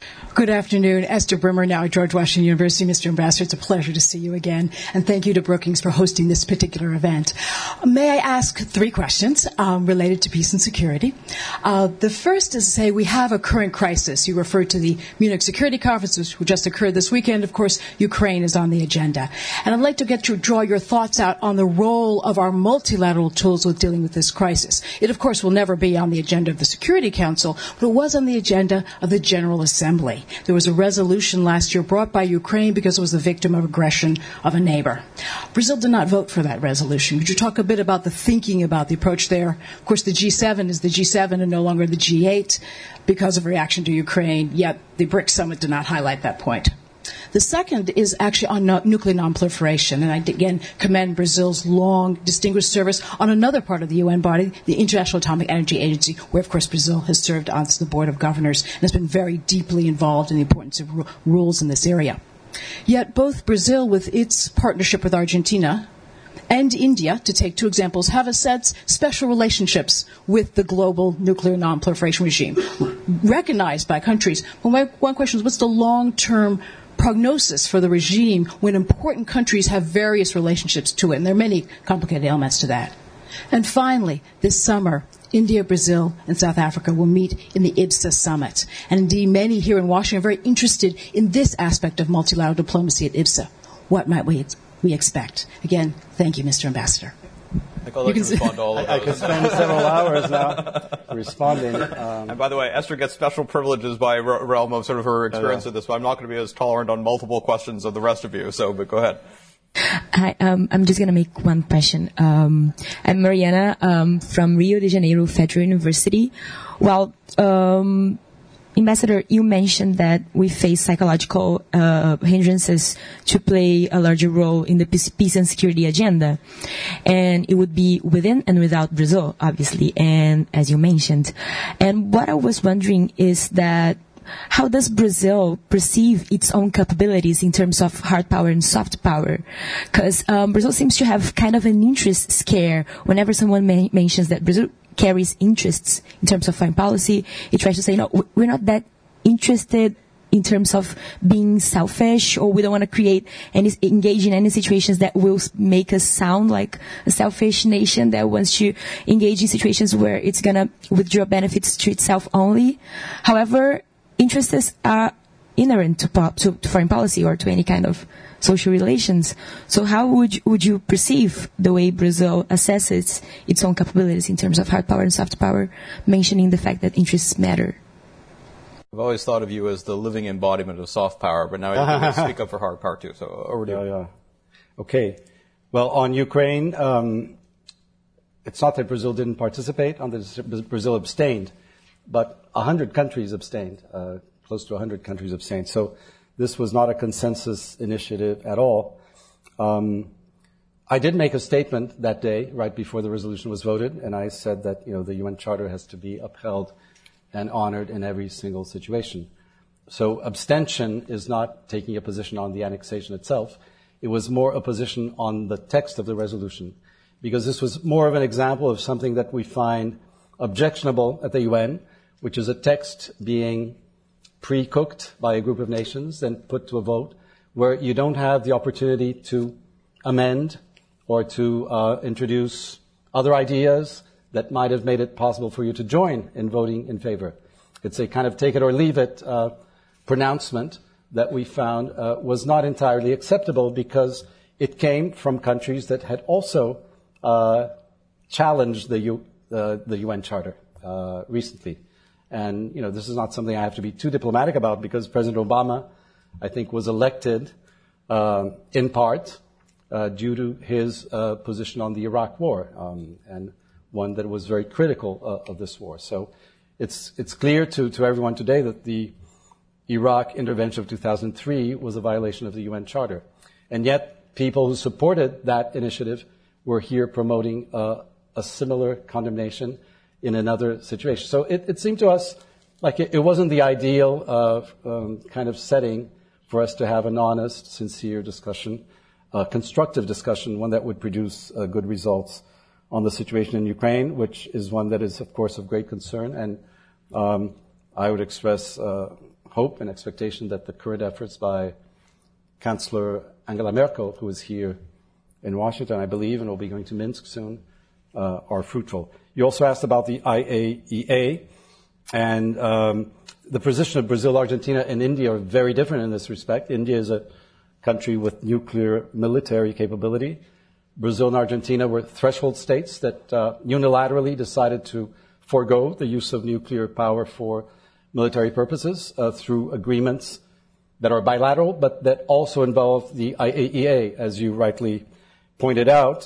Good afternoon. Esther Brimmer, now at George Washington University. Mr. Ambassador, it's a pleasure to see you again. And thank you to Brookings for hosting this particular event. May I ask 3 questions related to peace and security? The first is to say we have a current crisis. You referred to the Munich Security Conference, which just occurred this weekend. Of course, Ukraine is on the agenda. And I'd like to get you to draw your thoughts out on the role of our multilateral tools with dealing with this crisis. It, of course, will never be on the agenda of the Security Council, but it was on the agenda of the General Assembly. There was a resolution last year brought by Ukraine because it was the victim of aggression of a neighbor. Brazil did not vote for that resolution. Could you talk a bit about the thinking about the approach there? Of course, the G7 is the G7 and no longer the G8 because of reaction to Ukraine, yet the BRICS summit did not highlight that point. The second is actually on nuclear nonproliferation, and I again commend Brazil's long, distinguished service on another part of the UN body, the International Atomic Energy Agency, where, of course, Brazil has served on the Board of Governors and has been very deeply involved in the importance of rules in this area. Yet both Brazil, with its partnership with Argentina, and India, to take 2 examples, have a set special relationships with the global nuclear nonproliferation regime, recognized by countries. Well, my one question is, what's the long-term prognosis for the regime when important countries have various relationships to it? And there are many complicated elements to that. And finally, this summer, India, Brazil, and South Africa will meet in the IBSA summit. And indeed, many here in Washington are very interested in this aspect of multilateral diplomacy at IBSA. What might we expect? Again, thank you, Mr. Ambassador. I'll let you respond to all of those. I could spend several hours now responding. And by the way, Esther gets special privileges by realm of sort of her experience with this, but I'm not going to be as tolerant on multiple questions of the rest of you, but go ahead. Hi, I'm just going to make one question. I'm Mariana from Rio de Janeiro Federal University. Well, Ambassador, you mentioned that we face psychological hindrances to play a larger role in the peace and security agenda. And it would be within and without Brazil, obviously, and as you mentioned. And what I was wondering is that how does Brazil perceive its own capabilities in terms of hard power and soft power? Because Brazil seems to have kind of an interest scare whenever someone mentions that Brazil carries interests in terms of foreign policy. It tries to say, no, we're not that interested in terms of being selfish, or we don't want to engage in any situations that will make us sound like a selfish nation that wants to engage in situations where it's going to withdraw benefits to itself only. However, interests are inherent to foreign policy or to any kind of social relations. So how would you perceive the way Brazil assesses its own capabilities in terms of hard power and soft power, mentioning the fact that interests matter? I've always thought of you as the living embodiment of soft power, but now you can speak up for hard power too. So over to you. Yeah. Okay. Well, on Ukraine, it's not that Brazil didn't participate. Brazil abstained, but 100 countries abstained. Close to 100 countries abstained. So this was not a consensus initiative at all. I did make a statement that day, right before the resolution was voted, and I said that the UN Charter has to be upheld and honored in every single situation. So abstention is not taking a position on the annexation itself. It was more a position on the text of the resolution, because this was more of an example of something that we find objectionable at the UN, which is a text being pre-cooked by a group of nations and put to a vote, where you don't have the opportunity to amend or to introduce other ideas that might have made it possible for you to join in voting in favor. It's a kind of take it or leave it pronouncement that we found was not entirely acceptable, because it came from countries that had also challenged the UN Charter recently. And, this is not something I have to be too diplomatic about, because President Obama, I think, was elected in part due to his position on the Iraq war, and one that was very critical of this war. So it's clear to everyone today that the Iraq intervention of 2003 was a violation of the UN Charter. And yet people who supported that initiative were here promoting a similar condemnation in another situation. So it seemed to us like it wasn't the ideal kind of setting for us to have an honest, sincere discussion, constructive discussion, one that would produce good results on the situation in Ukraine, which is one that is, of course, of great concern. And I would express hope and expectation that the current efforts by Chancellor Angela Merkel, who is here in Washington, I believe, and will be going to Minsk soon, are fruitful. You also asked about the IAEA, and the position of Brazil, Argentina, and India are very different in this respect. India is a country with nuclear military capability. Brazil and Argentina were threshold states that unilaterally decided to forego the use of nuclear power for military purposes through agreements that are bilateral, but that also involve the IAEA, as you rightly pointed out.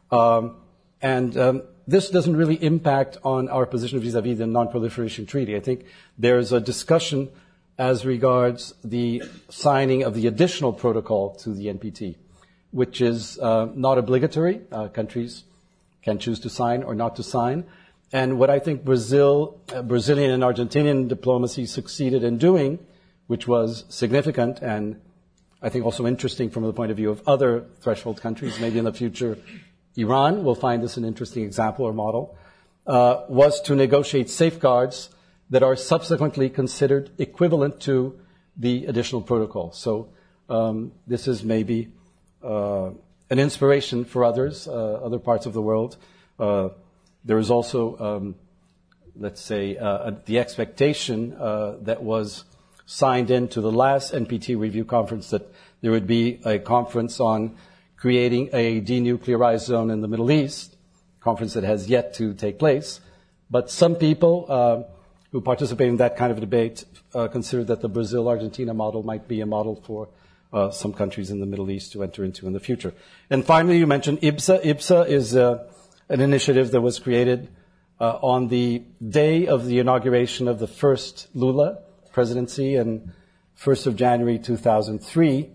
This doesn't really impact on our position vis-à-vis the Non-Proliferation Treaty. I think there's a discussion as regards the signing of the additional protocol to the NPT, which is not obligatory. Countries can choose to sign or not to sign. And what I think Brazilian and Argentinian diplomacy succeeded in doing, which was significant and I think also interesting from the point of view of other threshold countries, maybe in the future Iran will find this an interesting example or model, was to negotiate safeguards that are subsequently considered equivalent to the additional protocol. So this is maybe an inspiration for others, other parts of the world. There is also, let's say, the expectation that was signed into the last NPT review conference that there would be a conference on creating a denuclearized zone in the Middle East, conference that has yet to take place. But some people who participate in that kind of debate consider that the Brazil-Argentina model might be a model for some countries in the Middle East to enter into in the future. And finally, you mentioned IBSA. IBSA is an initiative that was created on the day of the inauguration of the first Lula presidency in 1st of January 2003,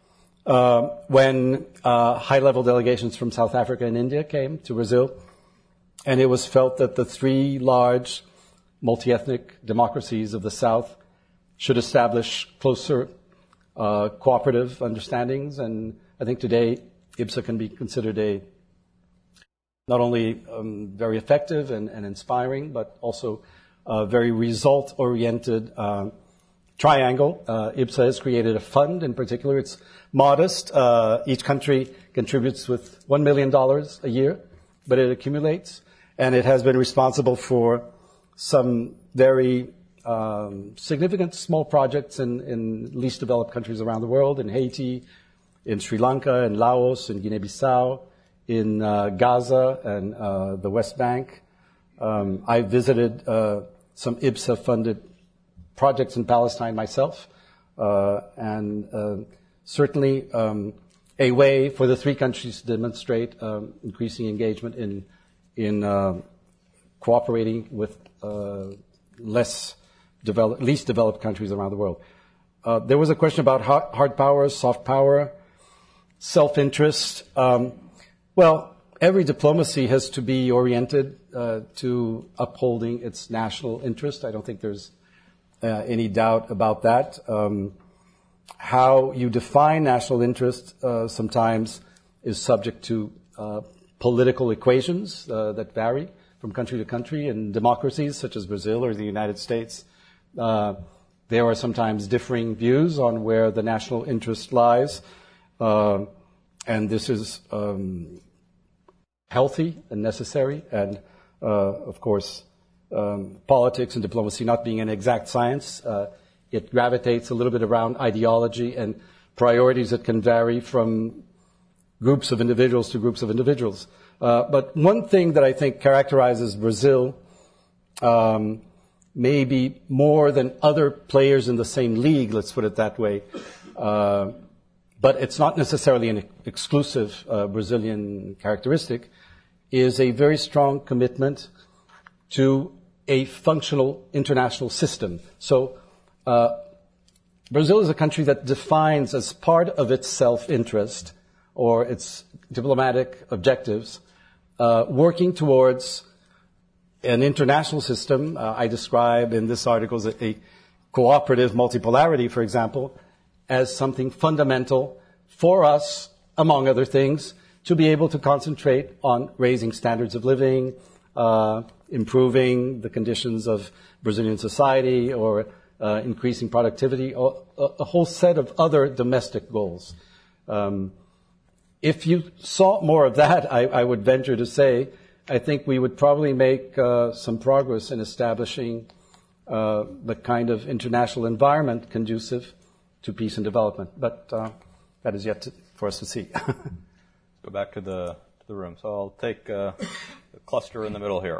when high-level delegations from South Africa and India came to Brazil, and it was felt that the three large multi-ethnic democracies of the South should establish closer cooperative understandings. And I think today IBSA can be considered a not only very effective and inspiring, but also very result-oriented triangle. IBSA has created a fund in particular. It's modest. Each country contributes with $1 million a year, but it accumulates. And it has been responsible for some very significant small projects in least developed countries around the world, in Haiti, in Sri Lanka, in Laos, in Guinea-Bissau, in Gaza and the West Bank. I visited some IBSA-funded projects in Palestine myself, and certainly a way for the three countries to demonstrate increasing engagement in cooperating with least developed countries around the world. There was a question about hard power, soft power, self-interest. Well, every diplomacy has to be oriented to upholding its national interest. I don't think there's any doubt about that. How you define national interest sometimes is subject to political equations that vary from country to country. In democracies such as Brazil or the United States, there are sometimes differing views on where the national interest lies. And this is healthy and necessary. And, of course, politics and diplomacy not being an exact science, it gravitates a little bit around ideology and priorities that can vary from groups of individuals to groups of individuals. But one thing that I think characterizes Brazil, maybe more than other players in the same league, let's put it that way, but it's not necessarily an exclusive Brazilian characteristic, is a very strong commitment to a functional international system. So Brazil is a country that defines as part of its self-interest or its diplomatic objectives working towards an international system. I describe in this article as a cooperative multipolarity, for example, as something fundamental for us, among other things, to be able to concentrate on raising standards of living, improving the conditions of Brazilian society, or increasing productivity, a whole set of other domestic goals. If you saw more of that, I would venture to say, I think we would probably make some progress in establishing the kind of international environment conducive to peace and development. But that is yet for us to see. Go back to the room. So I'll take the cluster in the middle here.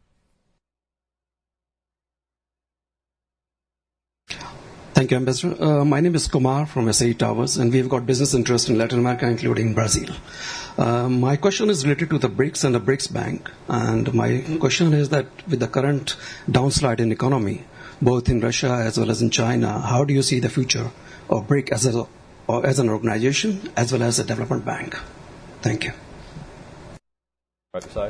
Thank you, Ambassador. My name is Kumar from SAE Towers, and we've got business interests in Latin America, including Brazil. My question is related to the BRICS and the BRICS Bank. And my question is that with the current downslide in economy, both in Russia as well as in China, how do you see the future of BRIC as an organization as well as a development bank? Thank you. Right beside.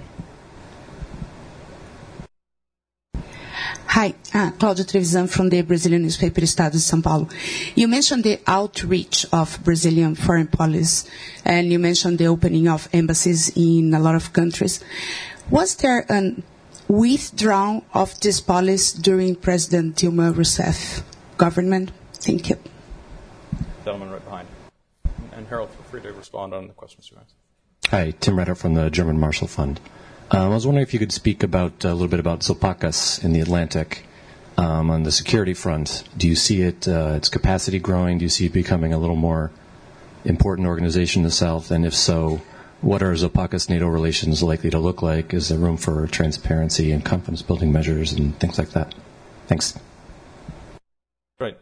Hi, Cláudia Trevisan from the Brazilian newspaper Estado de São Paulo. You mentioned the outreach of Brazilian foreign policy, and you mentioned the opening of embassies in a lot of countries. Was there a withdrawal of this policy during President Dilma Rousseff government? Thank you. Gentleman right behind. And Harold, feel free to respond on the questions you asked. Hi, Tim Reddert from the German Marshall Fund. I was wondering if you could speak about a little bit about Zopacus in the Atlantic on the security front. Do you see its capacity growing? Do you see it becoming a little more important organization in the South? And if so, what are Zopacus NATO relations likely to look like? Is there room for transparency and confidence building measures and things like that? Thanks. Right.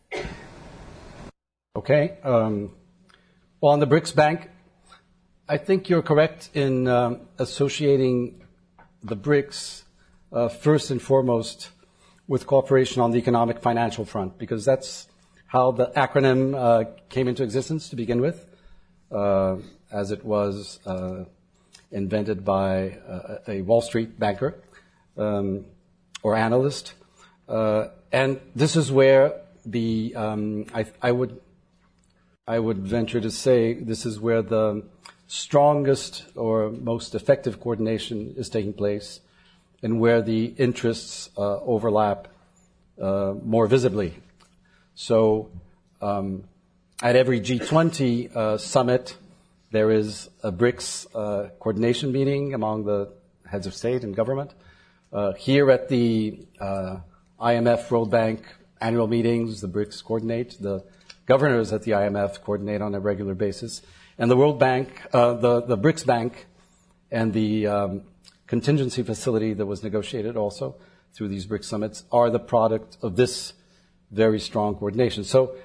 Okay. Well, on the BRICS Bank, I think you're correct in associating the BRICS first and foremost with cooperation on the economic financial front, because that's how the acronym came into existence to begin with, as it was invented by a Wall Street banker or analyst. And this is where I would venture to say this is where the strongest or most effective coordination is taking place, and where the interests overlap more visibly. So at every G20 summit, there is a BRICS coordination meeting among the heads of state and government. Here at the IMF World Bank annual meetings, the BRICS coordinate. The governors at the IMF coordinate on a regular basis. And the World Bank, the BRICS Bank, and the contingency facility that was negotiated also through these BRICS summits are the product of this very strong coordination. So,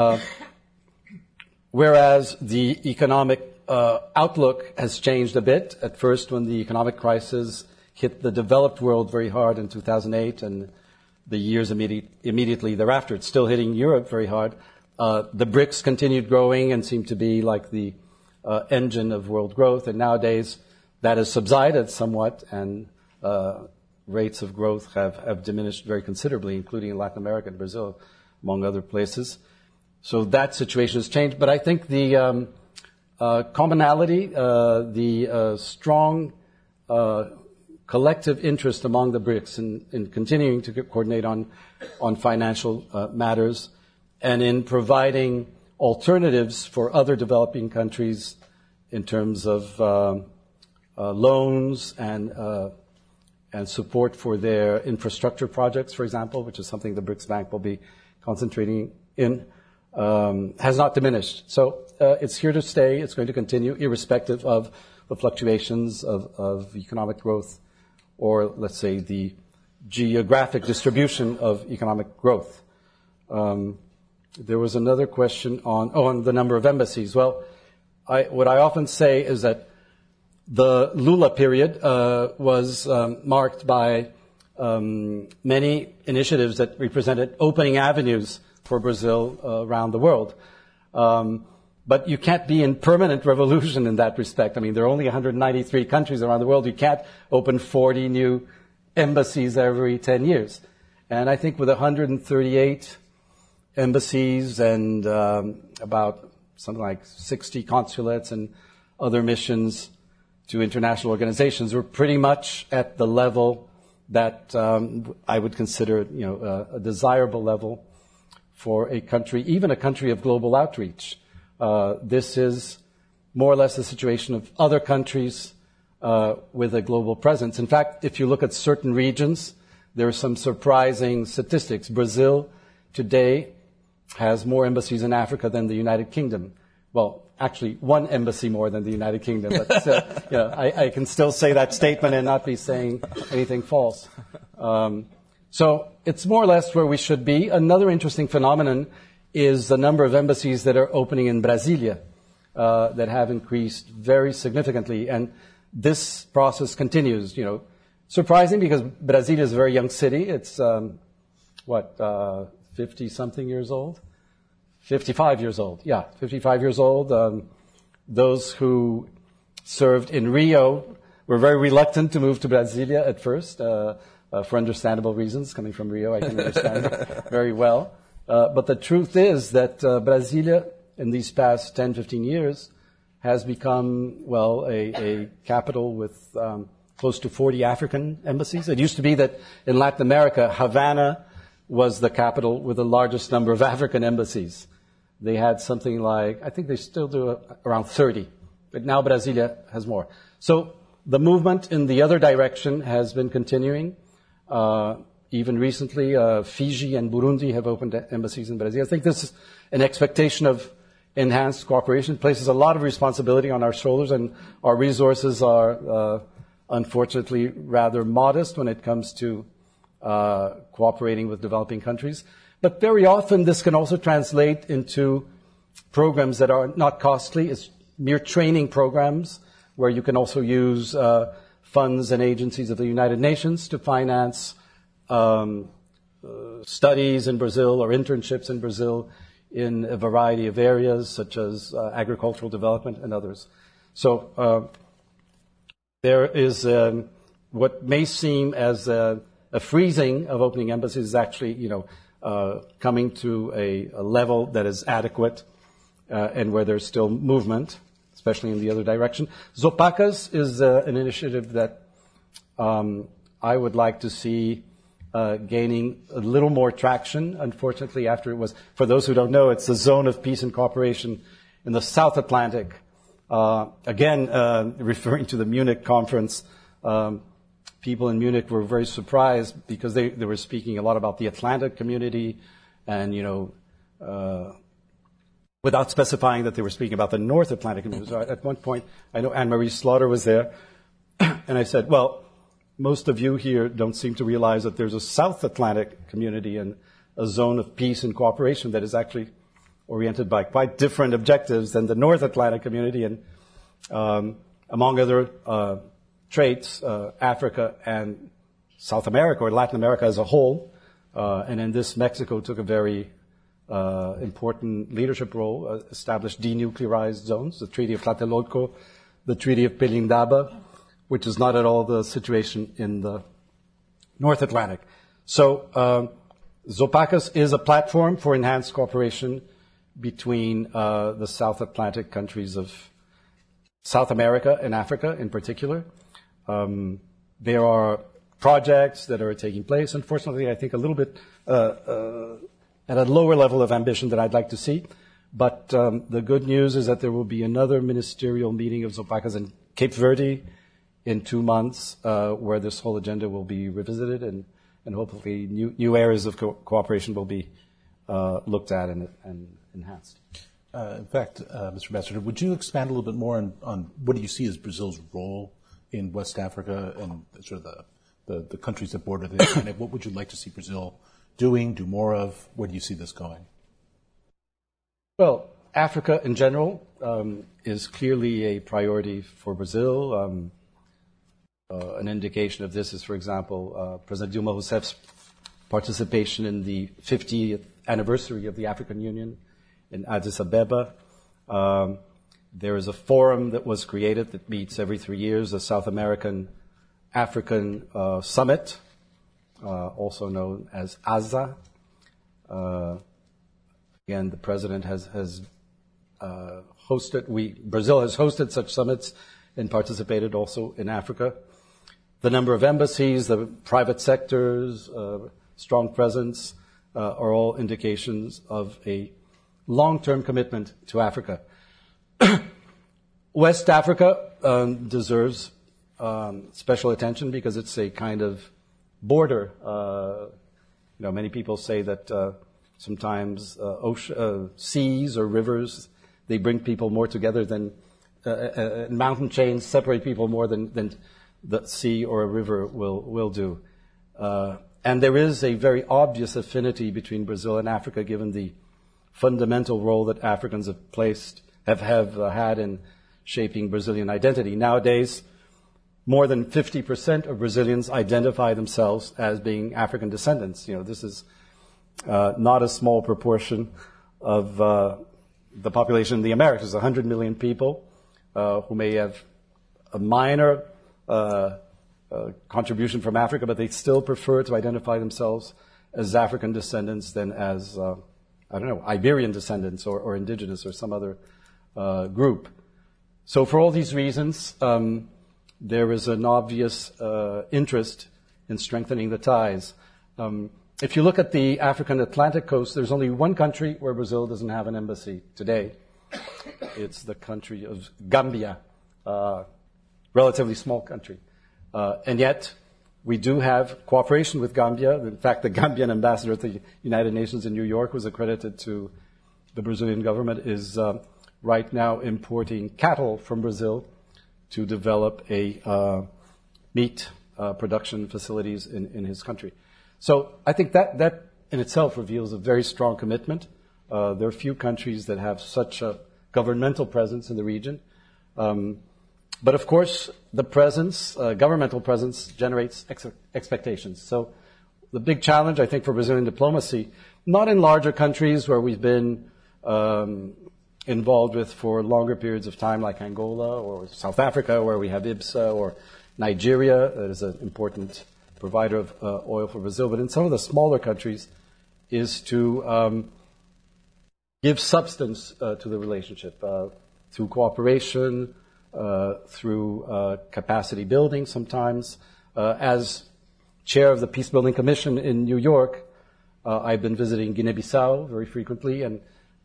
whereas the economic outlook has changed a bit, at first when the economic crisis hit the developed world very hard in 2008 and the years immediately thereafter, it's still hitting Europe very hard. The BRICS continued growing and seemed to be like the engine of world growth, and nowadays that has subsided somewhat, and rates of growth have diminished very considerably, including in Latin America and Brazil, among other places. So that situation has changed, but I think the commonality, the strong collective interest among the BRICS in continuing to coordinate on financial matters and in providing alternatives for other developing countries in terms of loans and support for their infrastructure projects, for example, which is something the BRICS Bank will be concentrating in, has not diminished. So it's here to stay. It's going to continue, irrespective of the fluctuations of economic growth, or let's say the geographic distribution of economic growth. There was another question on the number of embassies. Well, what I often say is that the Lula period was marked by many initiatives that represented opening avenues for Brazil around the world. But you can't be in permanent revolution in that respect. I mean, there are only 193 countries around the world. You can't open 40 new embassies every 10 years. And I think with 138 embassies and about something like 60 consulates and other missions to international organizations, we're pretty much at the level that I would consider, a desirable level for a country, even a country of global outreach. This is more or less the situation of other countries with a global presence. In fact, if you look at certain regions, there are some surprising statistics. Brazil today has more embassies in Africa than the United Kingdom. Well, actually, one embassy more than the United Kingdom. But I can still say that statement and not be saying anything false. So it's more or less where we should be. Another interesting phenomenon is the number of embassies that are opening in Brasilia that have increased very significantly. And this process continues, surprising because Brasilia is a very young city. It's, 50-something years old? 55 years old. Yeah, 55 years old. Those who served in Rio were very reluctant to move to Brasilia at first, for understandable reasons. Coming from Rio, I can understand very well. But the truth is that Brasilia, in these past 10, 15 years, has become, a capital with close to 40 African embassies. It used to be that in Latin America, Havana was the capital with the largest number of African embassies. They had something like, I think they still do around 30, but now Brasilia has more. So the movement in the other direction has been continuing. Even recently, Fiji and Burundi have opened embassies in Brasilia. I think this is an expectation of enhanced cooperation. It places a lot of responsibility on our shoulders, and our resources are unfortunately rather modest when it comes to cooperating with developing countries. But very often this can also translate into programs that are not costly. It's mere training programs where you can also use funds and agencies of the United Nations to finance studies in Brazil or internships in Brazil in a variety of areas such as agricultural development and others. So there is what may seem as a freezing of opening embassies is actually, coming to a level that is adequate and where there's still movement, especially in the other direction. Zopacas is an initiative that I would like to see gaining a little more traction. Unfortunately, after it was, for those who don't know, it's the Zone of Peace and Cooperation in the South Atlantic. Again, referring to the Munich conference, people in Munich were very surprised because they were speaking a lot about the Atlantic community and, without specifying that they were speaking about the North Atlantic community. So at one point, I know Anne-Marie Slaughter was there, and I said, well, most of you here don't seem to realize that there's a South Atlantic community and a zone of peace and cooperation that is actually oriented by quite different objectives than the North Atlantic community. And among other traits, Africa and South America or Latin America as a whole, and in this Mexico took a very important leadership role, established denuclearized zones, the Treaty of Tlatelolco, the Treaty of Pelindaba, which is not at all the situation in the North Atlantic. So Zopacas is a platform for enhanced cooperation between the South Atlantic countries of South America and Africa in particular. There are projects that are taking place. Unfortunately, I think a little bit at a lower level of ambition that I'd like to see. But the good news is that there will be another ministerial meeting of Zopacas in Cape Verde in 2 months, where this whole agenda will be revisited and hopefully new areas of cooperation will be looked at and enhanced. In fact, Mr. Ambassador, would you expand a little bit more on what do you see as Brazil's role in West Africa and sort of the countries that border the Atlantic? What would you like to see Brazil doing, do more of? Where do you see this going? Well, Africa in general is clearly a priority for Brazil. An indication of this is, for example, President Dilma Rousseff's participation in the 50th anniversary of the African Union in Addis Ababa. There is a forum that was created that meets every 3 years, the South American African Summit, also known as ASA. Again, the president has hosted, Brazil has hosted such summits and participated also in Africa. the number of embassies, the private sectors, strong presence, are all indications of a long-term commitment to Africa. West Africa deserves special attention because it's a kind of border. Many people say that sometimes seas or rivers, they bring people more together than mountain chains separate people more than the sea or a river will do. And there is a very obvious affinity between Brazil and Africa, given the fundamental role that Africans have had in shaping Brazilian identity. Nowadays, more than 50% of Brazilians identify themselves as being African descendants. This is not a small proportion of the population in the Americas. 100 million people who may have a minor contribution from Africa, but they still prefer to identify themselves as African descendants than as, Iberian descendants or indigenous or some other group. So for all these reasons, there is an obvious interest in strengthening the ties. If you look at the African Atlantic coast, there's only one country where Brazil doesn't have an embassy today. It's the country of Gambia, relatively small country. And yet, we do have cooperation with Gambia. In fact, the Gambian ambassador at the United Nations in New York, who's accredited to the Brazilian government, is right now importing cattle from Brazil to develop a meat production facilities in his country. So I think that in itself reveals a very strong commitment. There are few countries that have such a governmental presence in the region. But of course, the presence, governmental presence, generates expectations. So the big challenge, I think, for Brazilian diplomacy, not in larger countries where we've been involved with for longer periods of time, like Angola or South Africa, where we have IBSA, or Nigeria, that is an important provider of oil for Brazil. But in some of the smaller countries, is to give substance to the relationship through cooperation, through capacity building sometimes. As chair of the Peace Building Commission in New York, I've been visiting Guinea-Bissau very frequently, and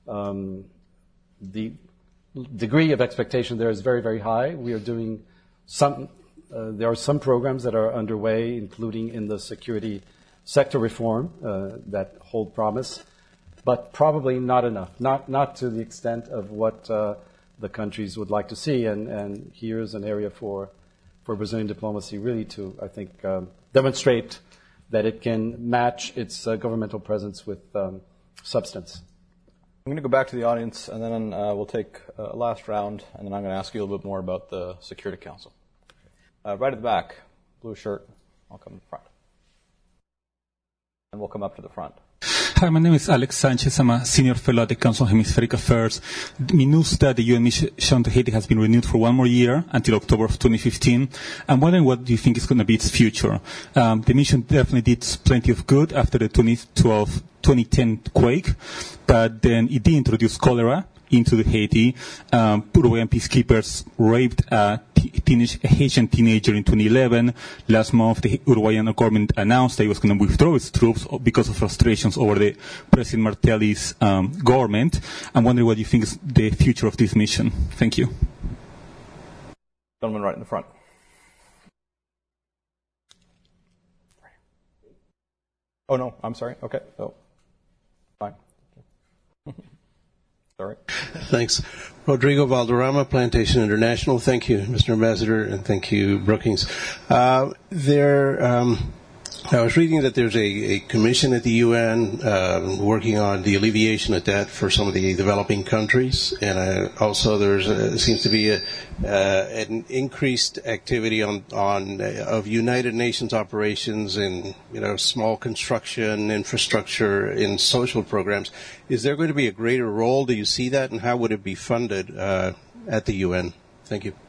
the degree of expectation there is very, very high. We are doing there are some programs that are underway, including in the security sector reform that hold promise, but probably not enough, not to the extent of what the countries would like to see. And here's an area for Brazilian diplomacy really to, I think, demonstrate that it can match its governmental presence with substance. I'm going to go back to the audience, and then we'll take a last round, and then I'm going to ask you a little bit more about the Security Council. Right at the back, blue shirt. I'll come to the front. And we'll come up to the front. Hi, my name is Alex Sanchez. I'm a senior fellow at the Council on Hemispheric Affairs. News that the UN mission to Haiti has been renewed for one more year until October of 2015. I'm wondering what do you think is going to be its future? The mission definitely did plenty of good after the 2010 quake, but then it did introduce cholera into the Haiti. Uruguayan peacekeepers raped a Haitian teenager in 2011. Last month, the Uruguayan government announced that it was going to withdraw its troops because of frustrations over the President Martelly's government. I'm wondering what you think is the future of this mission. Thank you. Gentleman right in the front. Oh, no, I'm sorry. Okay. Oh, fine. Sorry. Thanks. Rodrigo Valderrama, Plantation International. Thank you, Mr. Ambassador, and thank you, Brookings. I was reading that there's a commission at the UN working on the alleviation of debt for some of the developing countries, and also there seems to be an increased activity of United Nations operations in small construction, infrastructure, in social programs. Is there going to be a greater role? Do you see that, and how would it be funded at the UN? Thank you.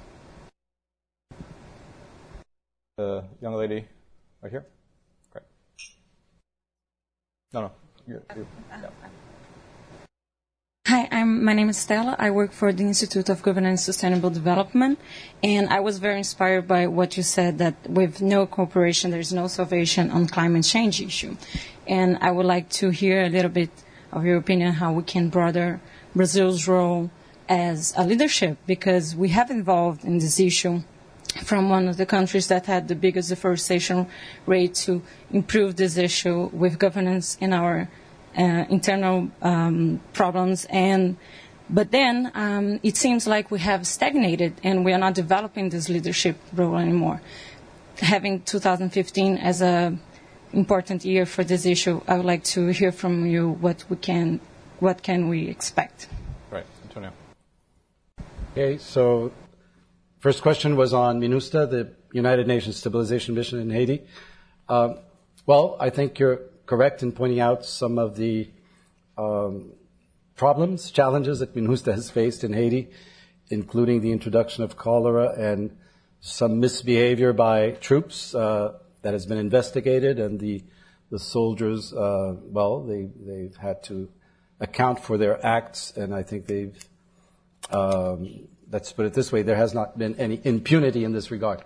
Young lady. Right here? Great. No. Yeah. Hi, my name is Stella. I work for the Institute of Governance and Sustainable Development, and I was very inspired by what you said, that with no cooperation, there's no salvation on climate change issue. And I would like to hear a little bit of your opinion how we can broaden Brazil's role as a leadership, because we have involved in this issue from one of the countries that had the biggest deforestation rate to improve this issue with governance in our internal problems. But then it seems like we have stagnated and we are not developing this leadership role anymore. Having 2015 as an important year for this issue, I would like to hear from you what can we expect. Right, Antonio. Okay, so first question was on MINUSTAH, the United Nations Stabilization Mission in Haiti. Well, I think you're correct in pointing out some of the challenges that MINUSTAH has faced in Haiti, including the introduction of cholera and some misbehavior by troops that has been investigated, and the soldiers, they've had to account for their acts, and I think let's put it this way, there has not been any impunity in this regard.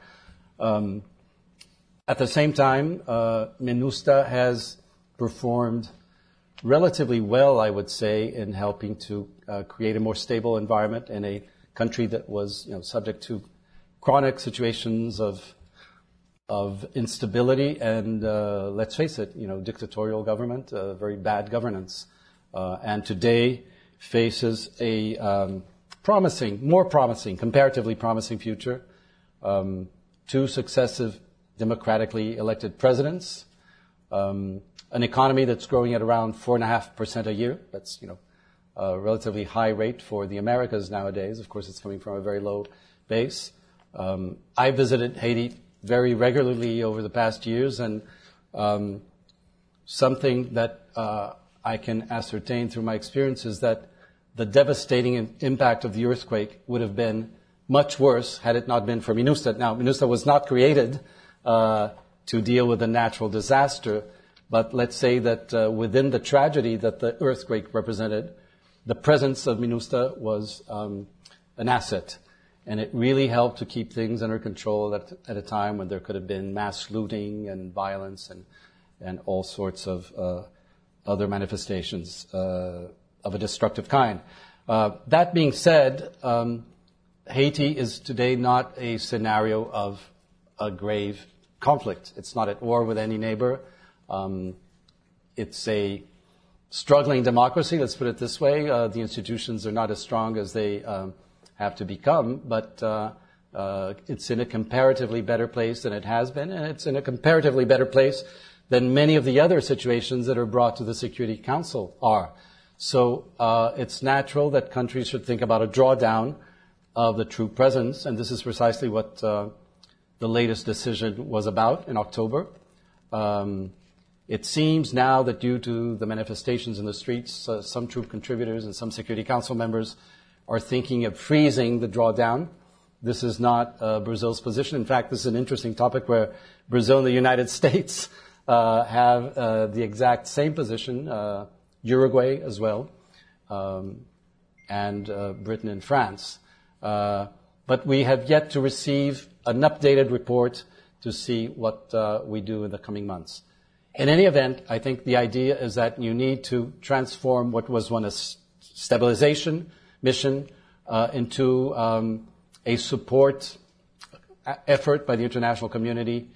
At the same time, MINUSTAH has performed relatively well, I would say, in helping to create a more stable environment in a country that was, subject to chronic situations of instability and, let's face it, dictatorial government, very bad governance, and today faces a comparatively promising future. 2 successive democratically elected presidents, an economy that's growing at around 4.5% a year. That's, a relatively high rate for the Americas nowadays. Of course, it's coming from a very low base. I visited Haiti very regularly over the past years, and something that I can ascertain through my experience is that the devastating impact of the earthquake would have been much worse had it not been for MINUSTAH. Now, MINUSTAH was not created to deal with a natural disaster, but let's say that within the tragedy that the earthquake represented, the presence of MINUSTAH was an asset, and it really helped to keep things under control at a time when there could have been mass looting and violence and all sorts of other manifestations of a destructive kind. That being said, Haiti is today not a scenario of a grave conflict. It's not at war with any neighbor. It's a struggling democracy, let's put it this way. The institutions are not as strong as they have to become, but it's in a comparatively better place than it has been, and it's in a comparatively better place than many of the other situations that are brought to the Security Council are. So it's natural that countries should think about a drawdown of the troop presence, and this is precisely what the latest decision was about in October. It seems now that due to the manifestations in the streets, some troop contributors and some Security Council members are thinking of freezing the drawdown. This is not Brazil's position. In fact, this is an interesting topic where Brazil and the United States have the exact same position, Uruguay as well, and Britain and France. But we have yet to receive an updated report to see what we do in the coming months. In any event, I think the idea is that you need to transform what was once a stabilization mission into a support effort by the international community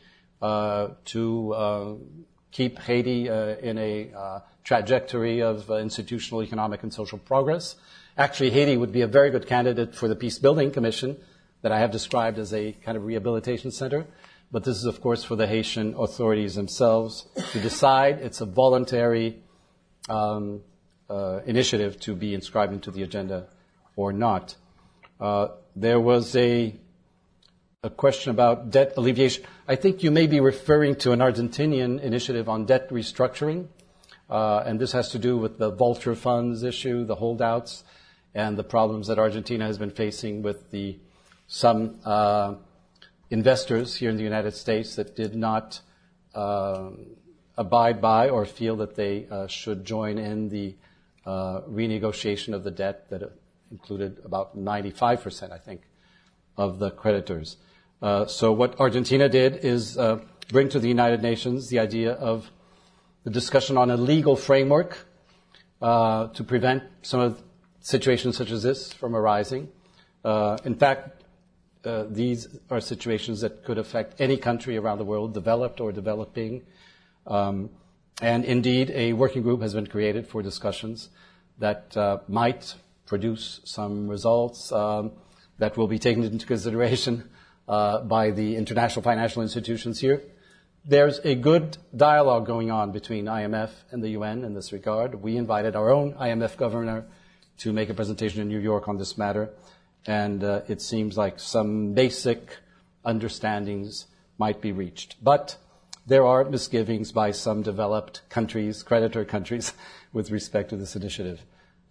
to keep Haiti in a trajectory of institutional, economic, and social progress. Actually, Haiti would be a very good candidate for the Peace Building Commission that I have described as a kind of rehabilitation center. But this is, of course, for the Haitian authorities themselves to decide. It's a voluntary initiative to be inscribed into the agenda or not. There was a question about debt alleviation. I think you may be referring to an Argentinian initiative on debt restructuring, and this has to do with the vulture funds issue, the holdouts, and the problems that Argentina has been facing with some investors here in the United States that did not abide by or feel that they should join in the renegotiation of the debt that included about 95%, I think, of the creditors. So what Argentina did is bring to the United Nations the idea of the discussion on a legal framework to prevent some of situations such as this from arising. In fact, these are situations that could affect any country around the world, developed or developing. And indeed, a working group has been created for discussions that might produce some results that will be taken into consideration by the international financial institutions here. There's a good dialogue going on between IMF and the UN in this regard. We invited our own IMF governor to make a presentation in New York on this matter, and it seems like some basic understandings might be reached. But there are misgivings by some developed countries, creditor countries, with respect to this initiative.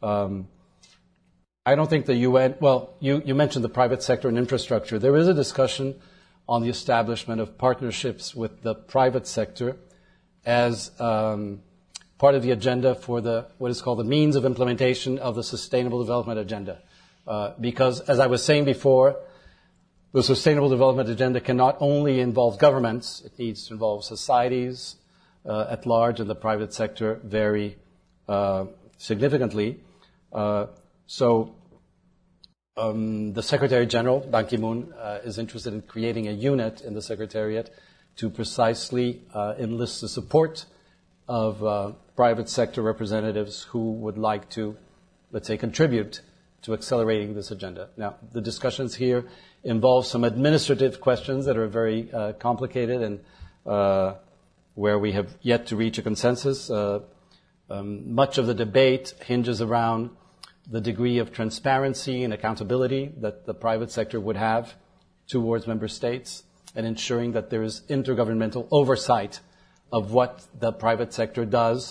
I don't think the UN, well, you mentioned the private sector and infrastructure. There is a discussion on the establishment of partnerships with the private sector as part of the agenda for what is called the means of implementation of the Sustainable Development Agenda. Because, as I was saying before, the Sustainable Development Agenda cannot only involve governments, it needs to involve societies at large and the private sector very significantly. So the Secretary General, Ban Ki-moon, is interested in creating a unit in the Secretariat to precisely enlist the support of private sector representatives who would like to, let's say, contribute to accelerating this agenda. Now, the discussions here involve some administrative questions that are very complicated and where we have yet to reach a consensus. Much of the debate hinges around the degree of transparency and accountability that the private sector would have towards member states and ensuring that there is intergovernmental oversight of what the private sector does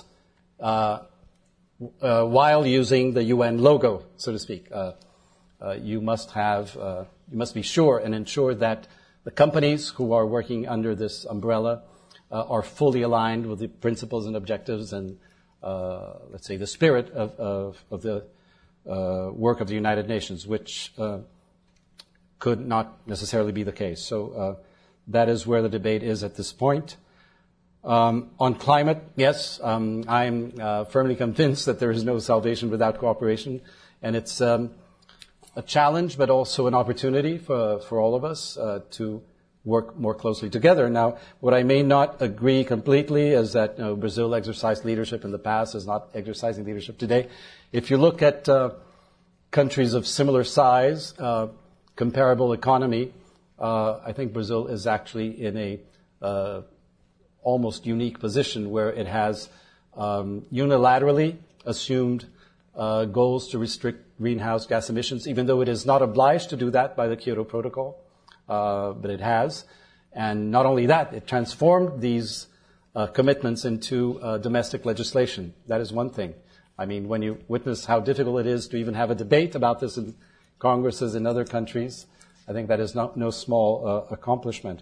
while using the UN logo, so to speak. You must be sure and ensure that the companies who are working under this umbrella are fully aligned with the principles and objectives and, let's say, the spirit of the work of the United Nations, which could not necessarily be the case. So that is where the debate is at this point. On climate, yes, I'm firmly convinced that there is no salvation without cooperation, and it's a challenge, but also an opportunity for all of us to work more closely together. Now, what I may not agree completely is that Brazil exercised leadership in the past, is not exercising leadership today. If you look at countries of similar size, comparable economy, I think Brazil is actually in a almost unique position where it has unilaterally assumed goals to restrict greenhouse gas emissions, even though it is not obliged to do that by the Kyoto Protocol, but it has. And not only that, it transformed these commitments into domestic legislation. That is one thing. I mean, when you witness how difficult it is to even have a debate about this in congresses in other countries, I think that is no small accomplishment.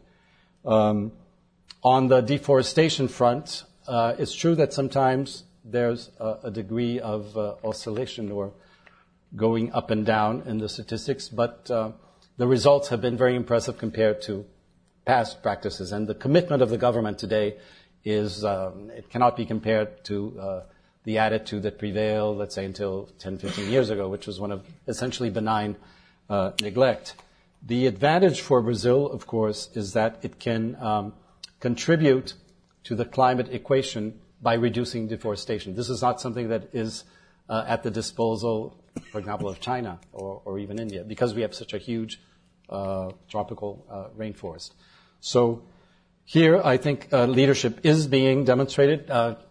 On the deforestation front, it's true that sometimes there's a degree of oscillation or going up and down in the statistics, but the results have been very impressive compared to past practices. And the commitment of the government today is, it cannot be compared to the attitude that prevailed, let's say, until 10, 15 years ago, which was one of essentially benign neglect. The advantage for Brazil, of course, is that it can contribute to the climate equation by reducing deforestation. This is not something that is at the disposal, for example, of China or even India, because we have such a huge tropical rainforest. So here, I think leadership is being demonstrated.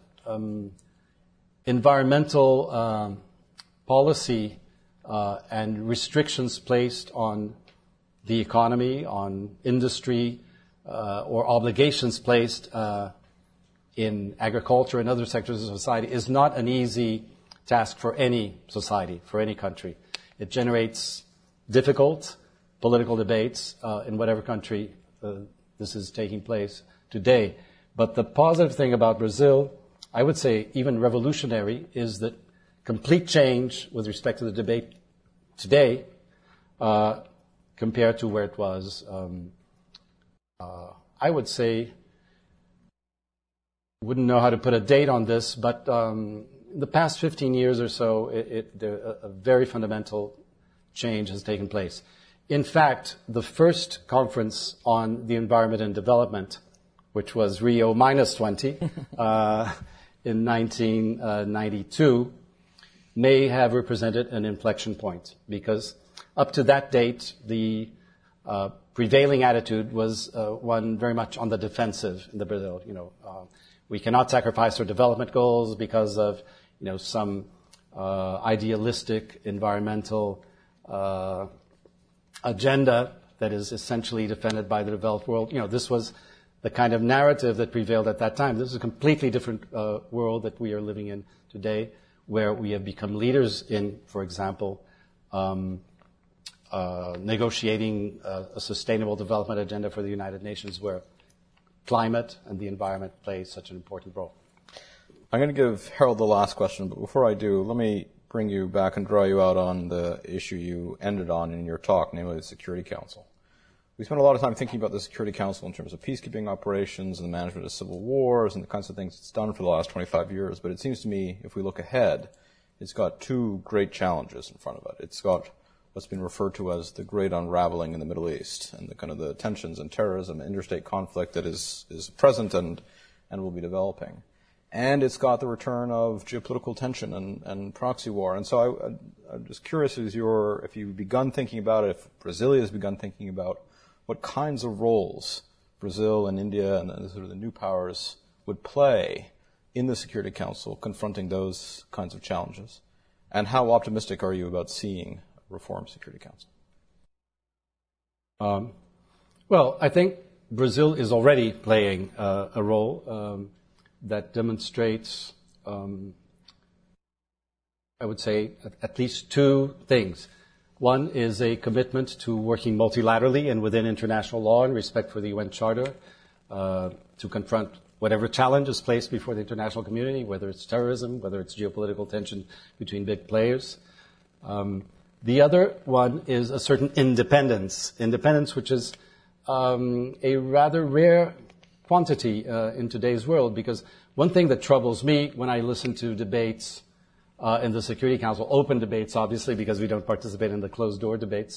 Environmental policy and restrictions placed on the economy, on industry, or obligations placed in agriculture and other sectors of society is not an easy task for any society, for any country. It generates difficult political debates in whatever country this is taking place today. But the positive thing about Brazil, I would say even revolutionary, is that complete change with respect to the debate today compared to where it was. I would say, wouldn't know how to put a date on this, but in the past 15 years or so, a very fundamental change has taken place. In fact, the first conference on the environment and development, which was Rio -20 in 1992, may have represented an inflection point, because up to that date, the prevailing attitude was one very much on the defensive in the Brazil. We cannot sacrifice our development goals because of some idealistic environmental agenda that is essentially defended by the developed world. This was the kind of narrative that prevailed at that time. This is a completely different world that we are living in today, where we have become leaders in, for example, negotiating a sustainable development agenda for the United Nations, where climate and the environment play such an important role. I'm going to give Harold the last question, but before I do, let me bring you back and draw you out on the issue you ended on in your talk, namely the Security Council. We spent a lot of time thinking about the Security Council in terms of peacekeeping operations and the management of civil wars and the kinds of things it's done for the last 25 years, but it seems to me, if we look ahead, it's got two great challenges in front of it. It's got what's been referred to as the great unraveling in the Middle East, and the kind of the tensions and terrorism and interstate conflict that is present and will be developing. And it's got the return of geopolitical tension and proxy war. And so I'm just curious if you've begun thinking about it, if Brasilia has begun thinking about what kinds of roles Brazil and India and the sort of the new powers would play in the Security Council confronting those kinds of challenges. And how optimistic are you about seeing a reformed Security Council? Well, I think Brazil is already playing a role that demonstrates, I would say, at least two things. One is a commitment to working multilaterally and within international law and respect for the UN Charter to confront whatever challenge is placed before the international community, whether it's terrorism, whether it's geopolitical tension between big players. The other one is a certain independence which is a rather rare quantity in today's world, because one thing that troubles me when I listen to debates in the Security Council, open debates obviously, because we don't participate in the closed-door debates,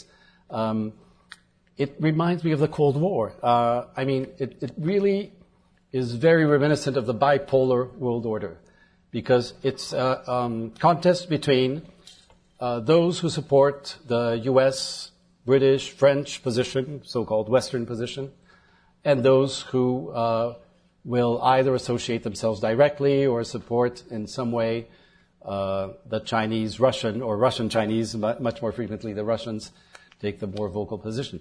it reminds me of the Cold War. It really is very reminiscent of the bipolar world order, because it's a contest between those who support the U.S., British, French position, so-called Western position, and those who will either associate themselves directly or support in some way the Chinese-Russian, or Russian-Chinese, much more frequently the Russians take the more vocal position.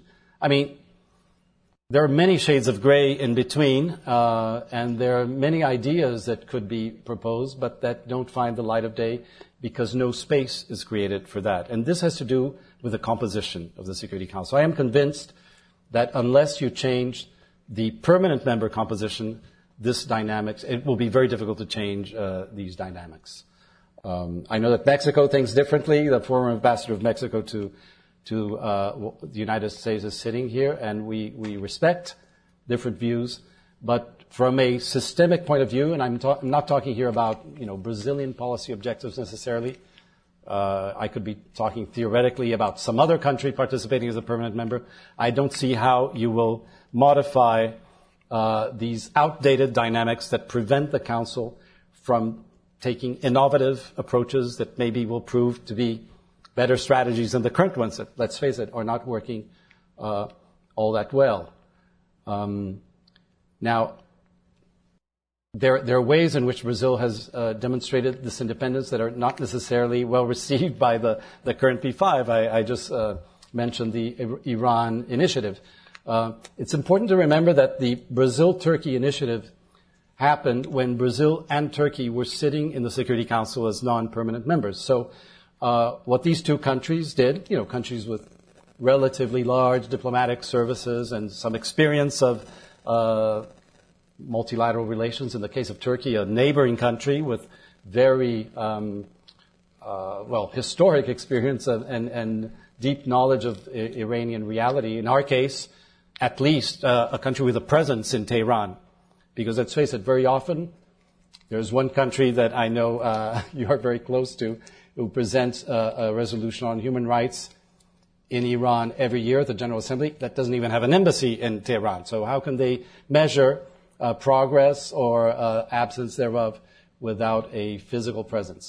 There are many shades of gray in between, and there are many ideas that could be proposed, but that don't find the light of day because no space is created for that. And this has to do with the composition of the Security Council. I am convinced that unless you change the permanent member composition, it will be very difficult to change these dynamics. I know that Mexico thinks differently. The former ambassador of Mexico to the United States is sitting here, and we respect different views. But from a systemic point of view, and I'm not talking here about Brazilian policy objectives necessarily. I could be talking theoretically about some other country participating as a permanent member. I don't see how you will modify these outdated dynamics that prevent the Council from taking innovative approaches that maybe will prove to be better strategies than the current ones that, let's face it, are not working all that well. Now, there are ways in which Brazil has demonstrated this independence that are not necessarily well received by the current P5. I just mentioned the Iran initiative. It's important to remember that the Brazil-Turkey initiative happened when Brazil and Turkey were sitting in the Security Council as non-permanent members. So what these two countries did, countries with relatively large diplomatic services and some experience of multilateral relations, in the case of Turkey, a neighboring country with very historic experience and deep knowledge of Iranian reality. In our case, at least a country with a presence in Tehran. Because let's face it, very often, there's one country that I know you are very close to who presents a resolution on human rights in Iran every year at the General Assembly that doesn't even have an embassy in Tehran. So how can they measure progress or absence thereof without a physical presence?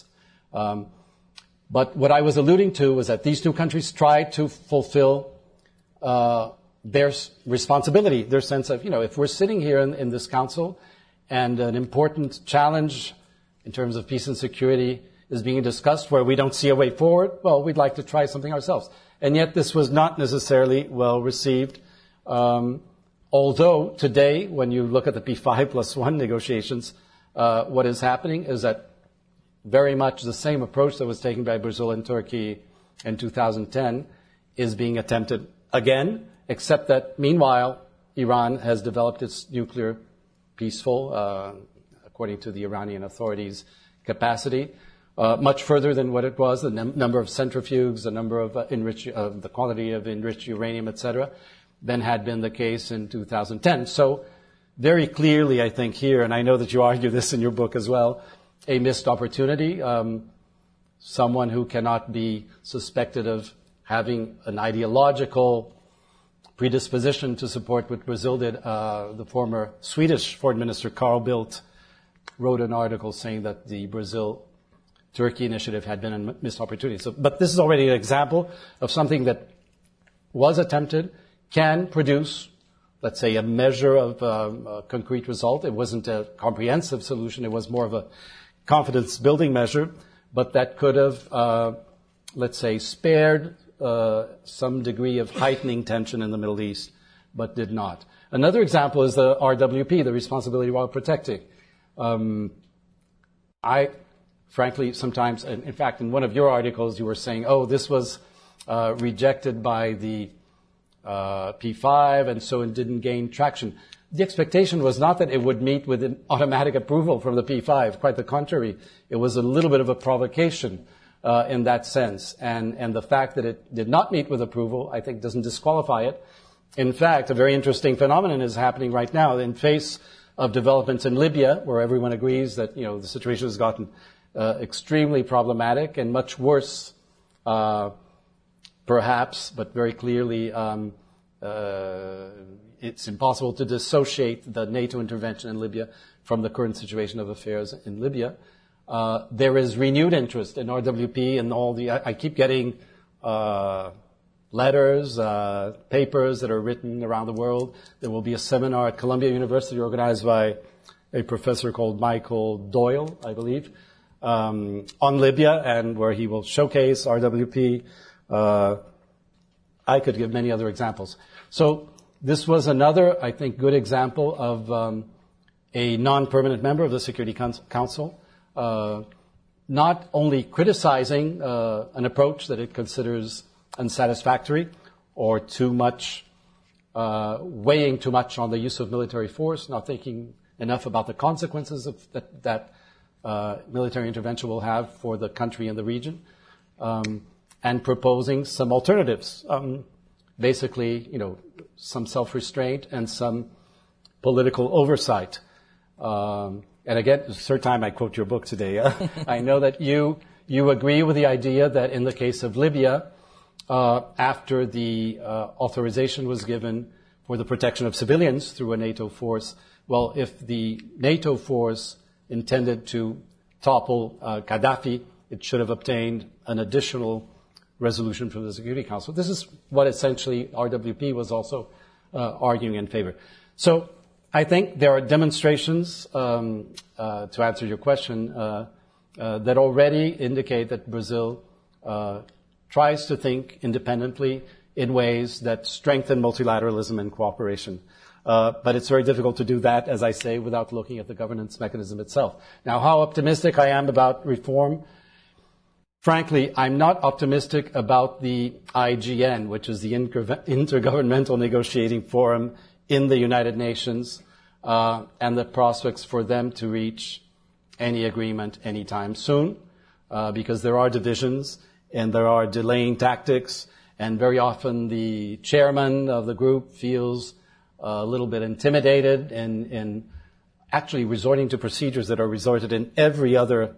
But what I was alluding to was that these two countries tried to fulfill their responsibility, their sense of, if we're sitting here in this council and an important challenge in terms of peace and security is being discussed where we don't see a way forward, well, we'd like to try something ourselves. And yet this was not necessarily well received. Although today, when you look at the P5+1 negotiations, what is happening is that very much the same approach that was taken by Brazil and Turkey in 2010 is being attempted again, except that meanwhile, Iran has developed its nuclear peaceful, according to the Iranian authorities, capacity, much further than what it was, the number of centrifuges, the number of the quality of enriched uranium, etc., than had been the case in 2010. So very clearly, I think here, and I know that you argue this in your book as well, a missed opportunity, someone who cannot be suspected of having an ideological predisposition to support what Brazil did. The former Swedish foreign minister, Carl Bildt, wrote an article saying that the Brazil-Turkey initiative had been a missed opportunity. But this is already an example of something that was attempted, can produce, let's say, a measure of a concrete result. It wasn't a comprehensive solution. It was more of a confidence-building measure, but that could have, let's say, spared some degree of heightening tension in the Middle East, but did not. Another example is the RWP, the Responsibility While Protecting. I, frankly, sometimes, in fact, in one of your articles, you were saying, this was rejected by the P5, and so it didn't gain traction. The expectation was not that it would meet with an automatic approval from the P5. Quite the contrary. It was a little bit of a provocation in that sense. And the fact that it did not meet with approval, I think, doesn't disqualify it. In fact, a very interesting phenomenon is happening right now in face of developments in Libya, where everyone agrees that, the situation has gotten extremely problematic and much worse, perhaps, but very clearly, it's impossible to dissociate the NATO intervention in Libya from the current situation of affairs in Libya. There is renewed interest in RWP and all I keep getting letters, papers that are written around the world. There will be a seminar at Columbia University organized by a professor called Michael Doyle, I believe, on Libya, and where he will showcase RWP. I could give many other examples. So this was another, I think, good example of a non-permanent member of the Security Council not only criticizing an approach that it considers unsatisfactory or too much, weighing too much on the use of military force, not thinking enough about the consequences of that military intervention will have for the country and the region, and proposing some alternatives. Basically, some self-restraint and some political oversight. And again, it's the third time I quote your book today. I know that you agree with the idea that in the case of Libya, after the authorization was given for the protection of civilians through a NATO force, well, if the NATO force intended to topple Gaddafi, it should have obtained an additional resolution from the Security Council. This is what essentially RWP was also arguing in favor. So I think there are demonstrations, to answer your question, that already indicate that Brazil tries to think independently in ways that strengthen multilateralism and cooperation. But it's very difficult to do that, as I say, without looking at the governance mechanism itself. Now, how optimistic I am about reform? Frankly, I'm not optimistic about the IGN, which is the Intergovernmental Negotiating Forum in the United Nations, and the prospects for them to reach any agreement anytime soon. because there are divisions and there are delaying tactics, and very often the chairman of the group feels a little bit intimidated and actually resorting to procedures that are resorted in every other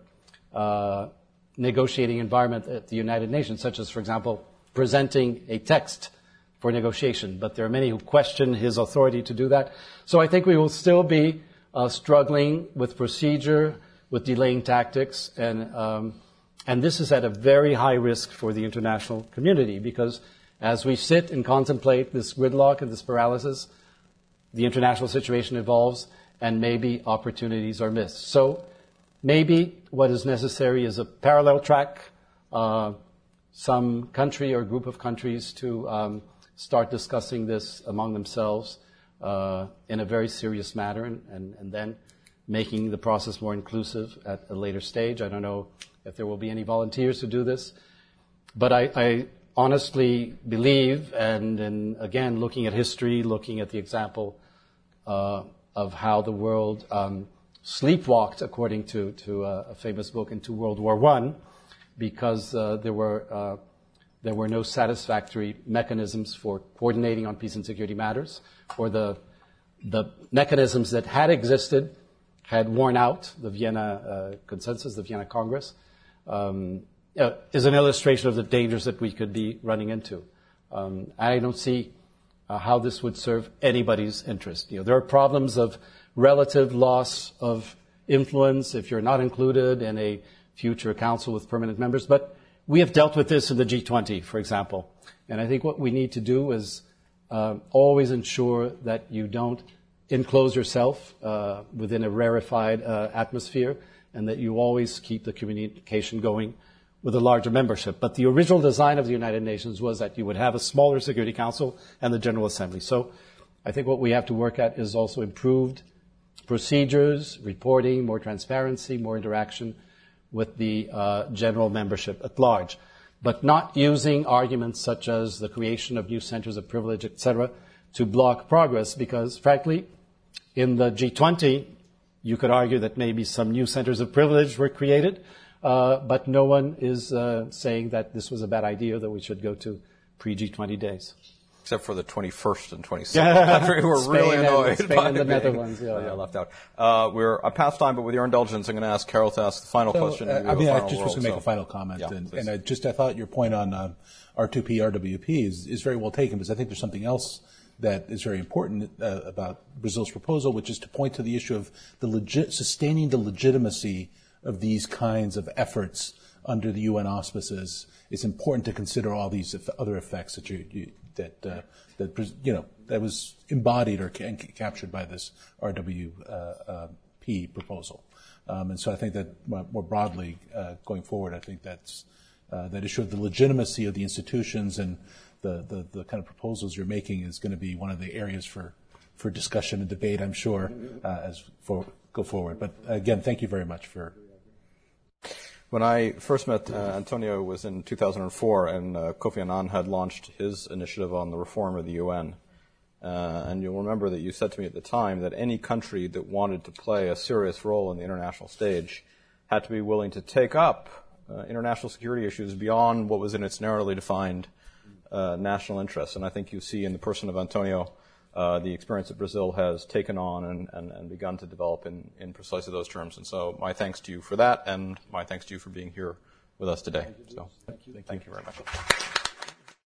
negotiating environment at the United Nations, such as, for example, presenting a text for negotiation. But there are many who question his authority to do that. So I think we will still be struggling with procedure, with delaying tactics, and this is at a very high risk for the international community, because as we sit and contemplate this gridlock and this paralysis, the international situation evolves and maybe opportunities are missed. So maybe what is necessary is a parallel track, some country or group of countries to start discussing this among themselves in a very serious manner, and then making the process more inclusive at a later stage. I don't know if there will be any volunteers to do this, but I honestly believe, and again, looking at history, looking at the example of how the world sleepwalked, according to a famous book, into World War I, because there were no satisfactory mechanisms for coordinating on peace and security matters, or the mechanisms that had existed had worn out. The Vienna Consensus, the Vienna Congress, is an illustration of the dangers that we could be running into. I don't see how this would serve anybody's interest. There are problems of relative loss of influence if you're not included in a future council with permanent members, but we have dealt with this in the G20, for example. And I think what we need to do is always ensure that you don't enclose yourself within a rarefied atmosphere, and that you always keep the communication going with a larger membership. But the original design of the United Nations was that you would have a smaller Security Council and the General Assembly. So I think what we have to work at is also improved procedures, reporting, more transparency, more interaction with the general membership at large, but not using arguments such as the creation of new centers of privilege, etc., to block progress, because, frankly, in the G20, you could argue that maybe some new centers of privilege were created, but no one is saying that this was a bad idea, that we should go to pre-G20 days. Except for the 21st and 22nd country who were really annoyed Spain by and the being Netherlands, left out. We're past time, but with your indulgence, I'm going to ask Carol to ask the final question. I just was going to make a final comment, and I thought your point on R2P, RWP is very well taken, because I think there's something else that is very important about Brazil's proposal, which is to point to the issue of sustaining the legitimacy of these kinds of efforts under the UN auspices. It's important to consider all these other effects that was embodied or captured by this RWP proposal. And so I think that more broadly, going forward, I think that's that issue of the legitimacy of the institutions and the kind of proposals you're making is going to be one of the areas for discussion and debate, I'm sure, go forward. But again, thank you very much for. When I first met Antonio was in 2004, and Kofi Annan had launched his initiative on the reform of the UN. And you'll remember that you said to me at the time that any country that wanted to play a serious role in the international stage had to be willing to take up international security issues beyond what was in its narrowly defined national interests. And I think you see in the person of Antonio the experience that Brazil has taken on and begun to develop in precisely those terms. And so my thanks to you for that, and my thanks to you for being here with us today. So thank you very much.